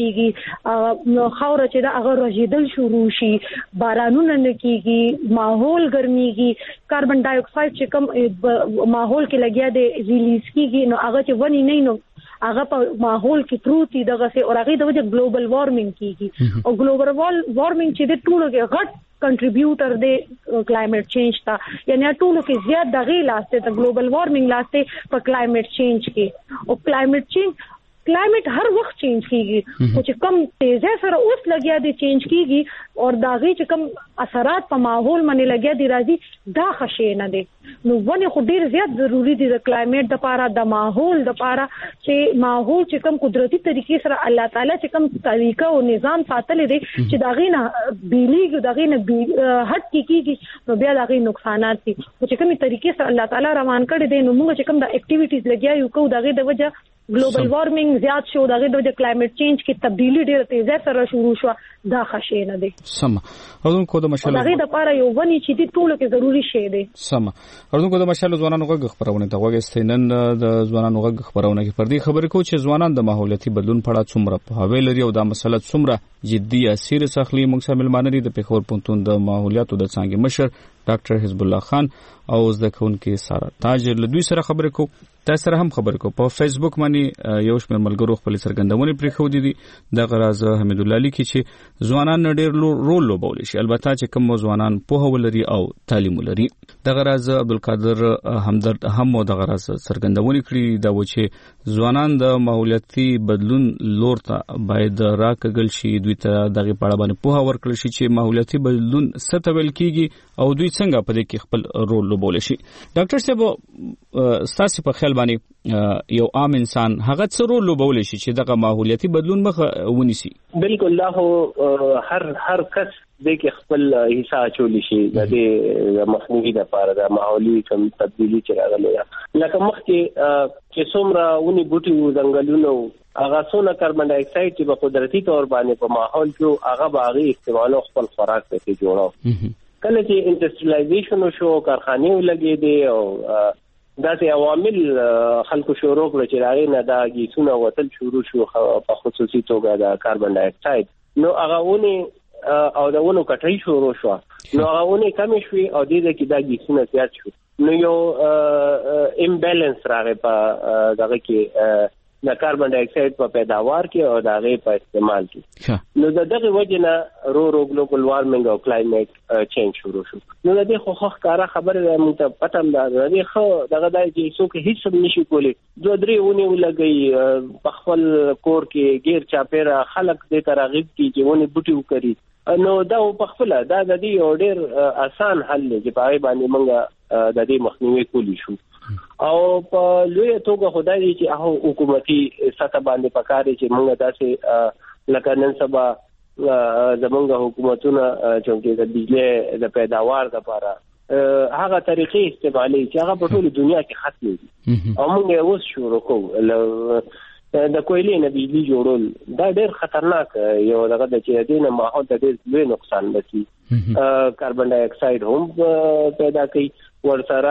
خرابېږي نو خاور چې دا هغه رژیدل شروع شي بارانونه نه کیږي ماحول ګرميږي کاربن ډای اکساید چې کوم ماحول کې لګیا دی ریلیز کیږي نو هغه چې ونی نه نو هغه په ماحول کې پروتي دغه سه او هغه د وجه ګلوبل وارمنګ کیږي او ګلوبل وارمنګ چې د ټولو کې غټ کنټریبیوټر دی کلایمټ چینج تا یعنی ټولو کې زیات دغه لاسته د ګلوبل وارمنګ لاسته په کلایمټ چینج کې او کلایمټ چینج کلایمټ هر وخت چینج کیږي او چې کم تیزه سره اوس لګیا دی چینج کیږي او داغه چې کم اثرات په ماحول باندې لګیا دی راځي دا خشه نه دي. نو ونه خو ډیر زیات ضروری دي د کلایمټ د پاره د ماحول د پاره چې ماحول چې کم قدرتي طریقې سره الله تعالی چې کم طریقه او نظام ساتل دي چې داغه نه بیلیږي داغه نه هټ کیږي نو بیا داغه نقصانات دي. چې کومي طریقې سره الله تعالی روان کړي دي نو موږ چې کم د اکټیویټیز لګیا یو کو داغه د وجه ګلوبل وارمنګ زیات شو دغه د کلایمټ چینج کې تبدیلی ډیره تیزه سره شروع شو دا خشه نه دي. سم اردن کو د مشال دغه د پاره یو ونی چې دي ټول کې ضروری شی دی. سم اردن کو د مشال ځوانانو غږ خبرونه ته وګستینن د ځوانانو غږ خبرونه کې پر دې خبرې کو چې ځوانان د ماحولیتي بدلون په اړه څومره په حواله لري او دا مسله څومره جدي اسیر سخلی موږ شامل مانري د پیښور پونتون د ماحولیاتو د څنګه مشر ډاکټر حزب الله خان او زده کوونکې سارا تاج له دوی سره خبرې کو. تاسو سره هم خبرې کو په فیسبوک باندې یو شمېر ملګرو خپل سرګندونې پرې خو دي د غراز حمید الله لیکي چې ځوانان ډېر رول لوبول شي البته چې کوم ځوانان په ولري او تعلیم لري. د غراز عبدالقادر همدرد هم د غراز سرګندونې کړي دا و چې ځوانان د ماحولیتي بدلون لور ته باید راکګل شي دوی ته دغه پړه باندې په ورکړل شي چې ماحولیتي بدلون څه ته ویل کیږي او دوی څنګه په دې کې خپل رول لوبول شي. ډاکټر صاحب ستاسو په خیال باندې یو عام انسان هغه څه رول لوبول شي چې دغه ماحولیتي بدلون مخه ونیسي؟ بالکل لا هو هر هر کس د کې خپل حصہ چول شي د دې مخنیوي لپاره د ماحولي کوم تبدیلی چې راغلی لکه مخکې چې څومره ونی بوټي او ځنګلونو هغه څونه کاربن ډای اکساید چې په قدرتي تور باندې په ماحول کې هغه باغی استعمال خپل خوراک ته جوړاو. کله چې انډستریالایزیشن شو کارخانه لګې دي او داسې عوامل خلکو شروع کړ چې راغی نه دا گیسونه وتل شروع شو په خصوصي توګه د کاربن ډای اکساید نو هغه ونی او دا ونو کټای شروع شو نو هغه ونی کم شوي او د دې کې دا گیسونه زیات شو نو یو امبالانس راغی په دغه کې د کاربن ډای اکساید په پیداوار کې او د هغه په استعمال کې نو دغه وجنه رو رو ګلوبل وارمنګ او کلایمټ چینج شروع شو. نو د دې خو خو کارا خبره مونږ ته پټم دا د خو دغه دای چې څوک هیڅ هم نشي کولی دوه درې ونی ولګي په خپل کور کې غیر چاپیره خلک دې ترغیب کی چې ونی بوټي وکړي نو دا په خپل دا د دې اورډر آسان حل دی چې پای باندې مونږ د دې مخنیوي کولی شو او په لوی توګه خدای دې چې هغه حکومتي سطح باندې پکاري چې موږ داسې لکه نن سبا زمونږ حکومتونه چې د بجلی د پیداوار لپاره هغه طریقې استعمالي چې هغه په ټول دنیا کې ختمې دي او موږ یې اوس شروع کوو د کویلې نه بجلی جوړول دا ډېر خطرناک یو دغه د چې دینه ماحول ته ډېر لوی نقصان رسي. کاربن ډای اکساید هم پیدا کوي ورسره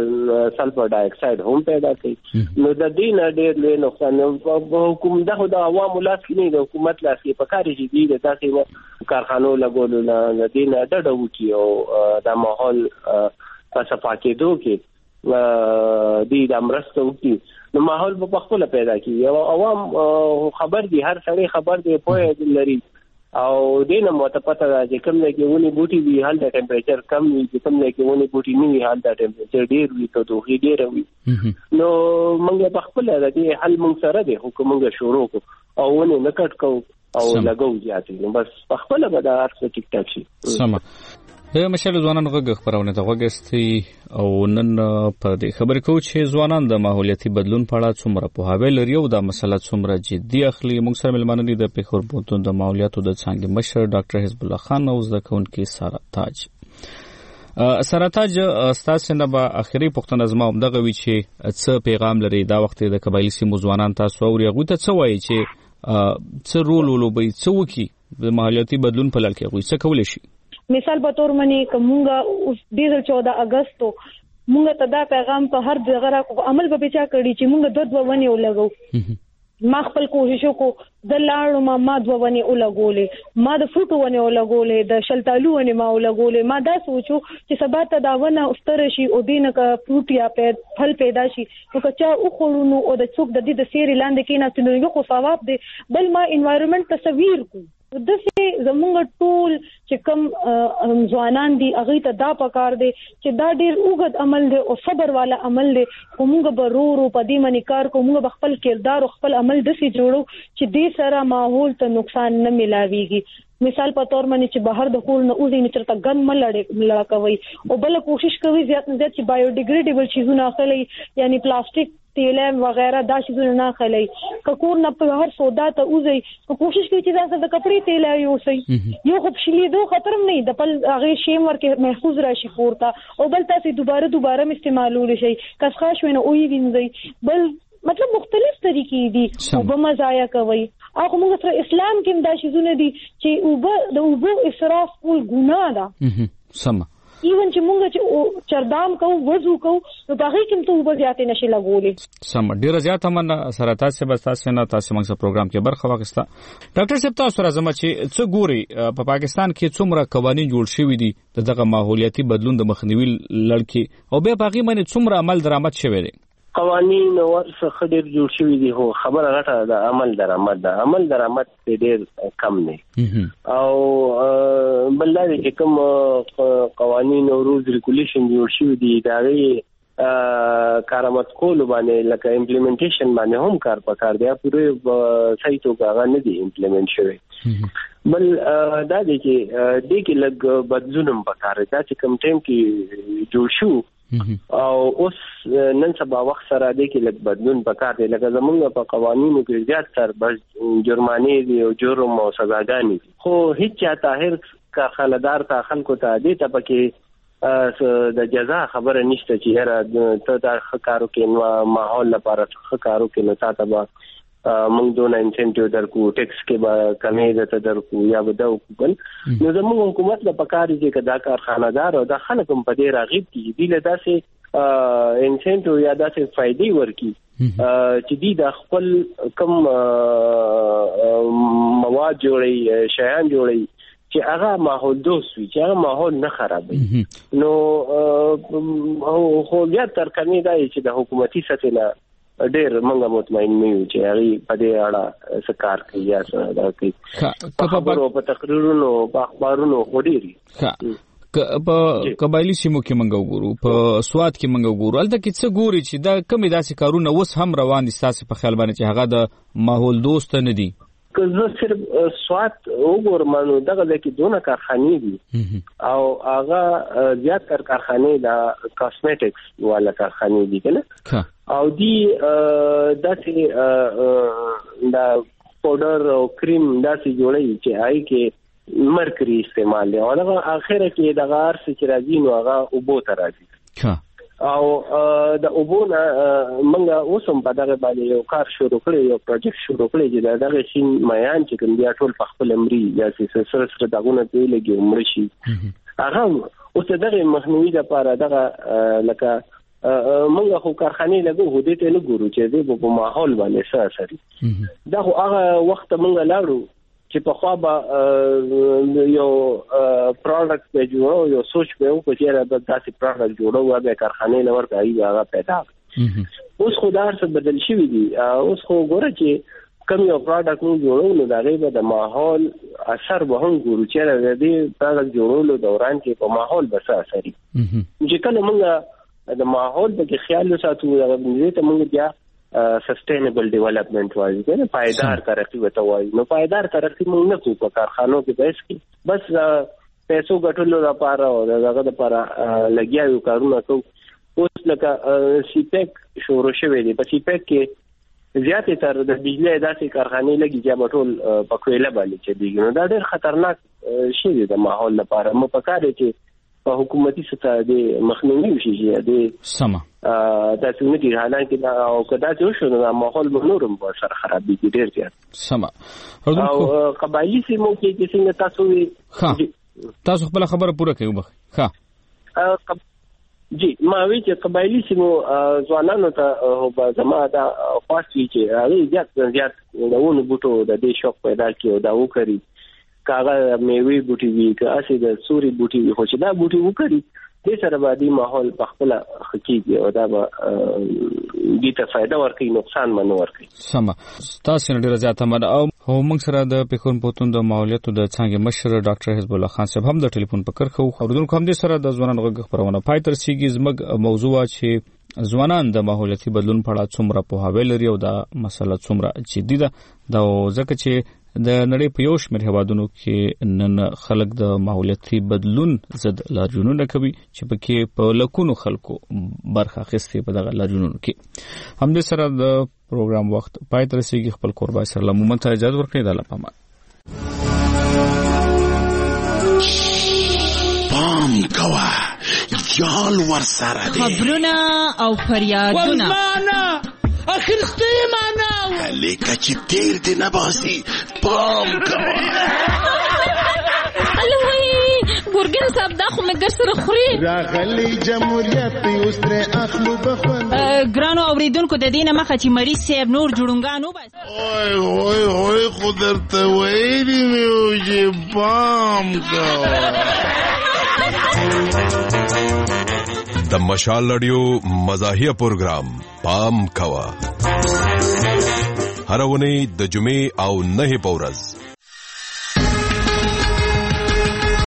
سلفر ډای اکساید هم پیدا کوي نو د دې نه ډېر لوی نقصان حکومت د عوامو لاس کې نه د حکومت لاس کې پکاري چې دې تاسو کارخانو لګولو نه د دې نه ډډه وکړي او د ماحول په صفا کېدو کې دې د امرسته وکړي نو ماحول په خپل پیدا کیږي او عوام خبر دي هر سړی خبر دی پوهه لري او دینه مو ته پته ده چې کوم کې ونی بوټي وی حال د ټمپریچر کم وي چې کوم کې ونی بوټي نه وي حال د ټمپریچر ډیر وي ته دوه ډیر وي نو موږ په خپل د دې حل موږ سره د حکومت شروع کو او ونی نکټ کو او لګو ځاتې نو بس په خپل به د ارڅ ټیک ټاک شي. سم د مشال ځوانانو غږ خبرونه ته وګستي او نن په دې خبرې کوو چې ځوانان د ماحولیتي بدلون په اړه څومره پوهاوی لري او دا مسله څومره جدي اخلي. موږ سره ملمانه دي د پیښور پوهنتون د ماحولیاتو د څانګې مشر ډاکټر حزب الله خان او زده کوونکي سارا تاج. سراتاج استاسو نه به اخري پښتنه زما هم دغه وی چې څه پیغام لري دا وخت د قبایلی سیمو ځوانان تاسو اوري غو ته څه وایي چې څه رول ولوبي څه وکي د ماحولیاتي بدلون په لړ کې غوي څه کول شي. مثال په تور منی کومه اوس د چودہ اگست مونږ ته دا پیغام په هر ځای را عمل به چا کړی چې مونږ دوه دوه ونی ولګو. ما خپل کوشش وکړو د لاړو ما ما دوه ونی ولګولې ما د فروټو ونی ولګولې د شلتالو ونی ما ولګولې ما دا سوچو چې سبا ته دا ونه استر شي او دینه کا فروټ یا پھل پیدا شي نو که چا او خورونو او د څوک د دې د سیری لاندې کې نه تنو یو خو ثواب دی بل ما انوایرنمنت تصویر کو د څه زمونږ ټول چې کوم ځوانان دي هغه ته دا پکار دي چې دا ډیر اوږد عمل دی او صبر والا عمل دی کومه به رو رو پدې منی کار کومه خپل کردار او خپل عمل د سي جوړو چې دې سره ماحول ته نقصان نه ملاويږي. مثال په تور باندې چې بهر د کور نه اوځي نه چرته ګن مل لړ کوي او بل کوشش کوي زیات نه زیات چې بایو ډیګریډیبل شیزونه اخلي یعنی پلاستیک تیل وغیرہ دا شیزونه نه اخلي ککور نه په هر سودا ته اوځي کوشش کوي چې ځان سره د کپڑے تیل یو سي یو خو شلی دو خطر نه د بل هغه شیم ورکه محفوظ راشي پورته او بل تاسو دوباره دوباره استعمالول شي کس خاص وینه او وینځي بل مطلب مختلف طریقې دي او به مزایا کوي. هغه موږ سره اسلام کې دا شیزونه دي چې او به د او اسراف کول ګناه ده. سم ایون چې موږ چې چردام کوو وضو کوو نو باغې کوم ته وبو زیاتې نشي لګولې. سم ډیر زیات من سره تاسو به تاسو نه تاسو موږ سره پروګرام کې برخه واخیسته. ډاکټر صاحب تاسو راځم چې څه ګوري په پاکستان کې څومره قوانين جوړ شوي دي دغه ماحولیاتي بدلون د مخنیوي لړ کې او به باغې باندې څومره عمل درآمد شوی دی. قوانین ورڅ خډیر جوړ شوی دي هو خبره غټه د عمل درآمد د عمل درآمد ډیر کم نه او بلداري چې کوم قوانین او رولز ریګولیشن جوړ شوی دي دا غي کارامت کول باندې لکه امپلیمنټیشن باندې هم کار پکار دی پوره صحیح توګه غا نه دي امپلیمنټ شوی بل دا دي چې د کې لګ بدلونم پکار دی چې کوم ټیم کې جوړ شو او اوس نن سبا وخت سره د کې لږ بدلون پکار دی لکه زمونږ په قوانینو کې زیات تر بس جرمانه دي او جرم او سزاګانې دي خو هیڅ چا طاهر کا خلدار تا خلکو ته دي ته پکې د جزا خبره نشته چې هر ته د خکارو کې ماحول لپاره خکارو کې نه تاسو به موږ دونه انسنټیو درکو ټیکس کې به کمې ده درکو یا به دا وکول نو زموږ حکومت له پکاري چې دا کارخانه‌دار او د خلکو په دې راغب دي دی له داسې انسنټیو یا داسې فائدې ورکي چې دی د خپل کم مواد جوړي شیان جوړي چې هغه ماحول دوست وي چې هغه ماحول نه خرابوي نو خو بیا تر کمی دی چې د حکومتي سطح نه ډېر منګه مطمئن نه یو چې هغه په دې اړه څه کار کوي یا څه دا کوي په تقریرونو په اخبارونو وړي په قبایلی سیمو کې منګو ګورو په سواد کې منګو ګورو البته کې څه ګوري چې دا کمی داسې کارونه اوس هم روان دي تاسو په خیال باندې چې هغه د ماحول دوست نه دي که زه صرف سواد وګورم نو دغه کې دونه کارخانې دي او هغه زیات تر کارخانې د کاسمیټکس والا کارخانې دي کنه او دی داسې دا پاوډر او کریم داسې جوړي چې آی کې مرکری استعمال دی او هغه اخره کې د غار چې راځي نو هغه اوبو ته راځي او د اوبونه منګه اوسم په دغه باندې یو کار شروع کړی یو پروجیکټ شروع کړی چې دغه شین میان چې کوم بیا ټول په خپل امري یا سره سره دغه ته لګي عمر شي هغه اوس دغه مخنیوي لپاره دغه لکه منګه خو کارخانه لګو هدي ته نه ګورو چې د په ماحول باندې څه اثر دا خو هغه وخت منګه لاړو چې په خوا به یو پروډکټ به جوړو یو سوچ به وکړو چې دا داسې پروډکټ جوړو هغه کارخانه لور کوي هغه پیدا اوس خو دار څه بدل شي دي اوس خو ګوره چې کوم یو پروډکټ نو جوړو نو دا غي د ماحول اثر به هم ګورو چې د دې پروډکټ جوړولو دوران کې په ماحول به څه اثر کوي چې کله موږ د ماحول په خیال وساتو دا دې ته موږ بیا سسټینبل ډیولپمنٹ وایي کنه پایدار ترقی وته وایي نو پایدار ترقی موږ نه کوو په کارخانو کې بس کې بس پیسو ګټلو لپاره او دغه لپاره لګیاو کارونه کوو اوس لکه سی پیک شروع شوی دی په سی پیک کې زیاتې تر د بجلی داسې کارخانې لګي چې ټول په کویله باندې چې دیږي نو دا ډېر خطرناک شی دی د ماحول لپاره مو پکاره چې په حکومتي سطح د مخنیوي وشي د سم دا څنګه دي حالانکه دا او کدا چې شو نو ماحول نورم به سره خرابېږي ډېر زیات سم او قبایلی سیمو کې چې څنګه تاسو وي تاسو خپل خبره پوره کوي وبخ ها جی ما وی چې قبایلی سیمو ځوانانو ته په زما دا خاصي چې هغه زیات زیات دونه بوټو د دې شوق پیدا کیو دا وکړي کاغه میوي بوټي وی که اسې د سوري بوټي وی خو چې دا بوټي وکړي د سره باندې ماحول په خپل حقيقي او دا به دې ته فائدہ ورکړي نقصان منو ورکړي سم تاسو نه ډیر زیاته مده او موږ سره د پخون پوتون د ماحولیت د څنګه مشر ډاکټر حزب الله خان صاحب هم د ټلیفون په کرخه او اوردونکو هم د سره د ځوانانو غږ خبرونه پای تر سیږي زمګ موضوع چې ځوانان د ماحولیتي بدلون په اړه څومره په حواله لري او دا مسله څومره جدي ده دا ځکه چې د نړۍ په یو شمېر هیوادونو کې نن خلک د ماحولیتي بدلون ضد لاریونونه کوي چې پکې په لکونو خلکو برخه اخیستي په دغه لاریونونو کې هم د سره د پروګرام وخت پای تر رسیدي خپل قربای سره لمومن ته اجازه ورکړئ د لپاره پام کوا یال ور سره دي خبرونه او فریادونه اخر ستې معنا لیکه چې تیر دې نه باسي پام کوا الوی ګورګین صاحب دا خو مګر سره خوري راغلی جمهوریت اوس تر اخلو بخون ګرانو اوریدونکو د دینه مخه چې مریض صاحب نور جوړونګانو بس اوه اوه اوه خدرته وېری میو چې پام کوا د مشال رادیو مزاحیه پروگرام پام کوا هر ونی د جمعې او نه په ورځ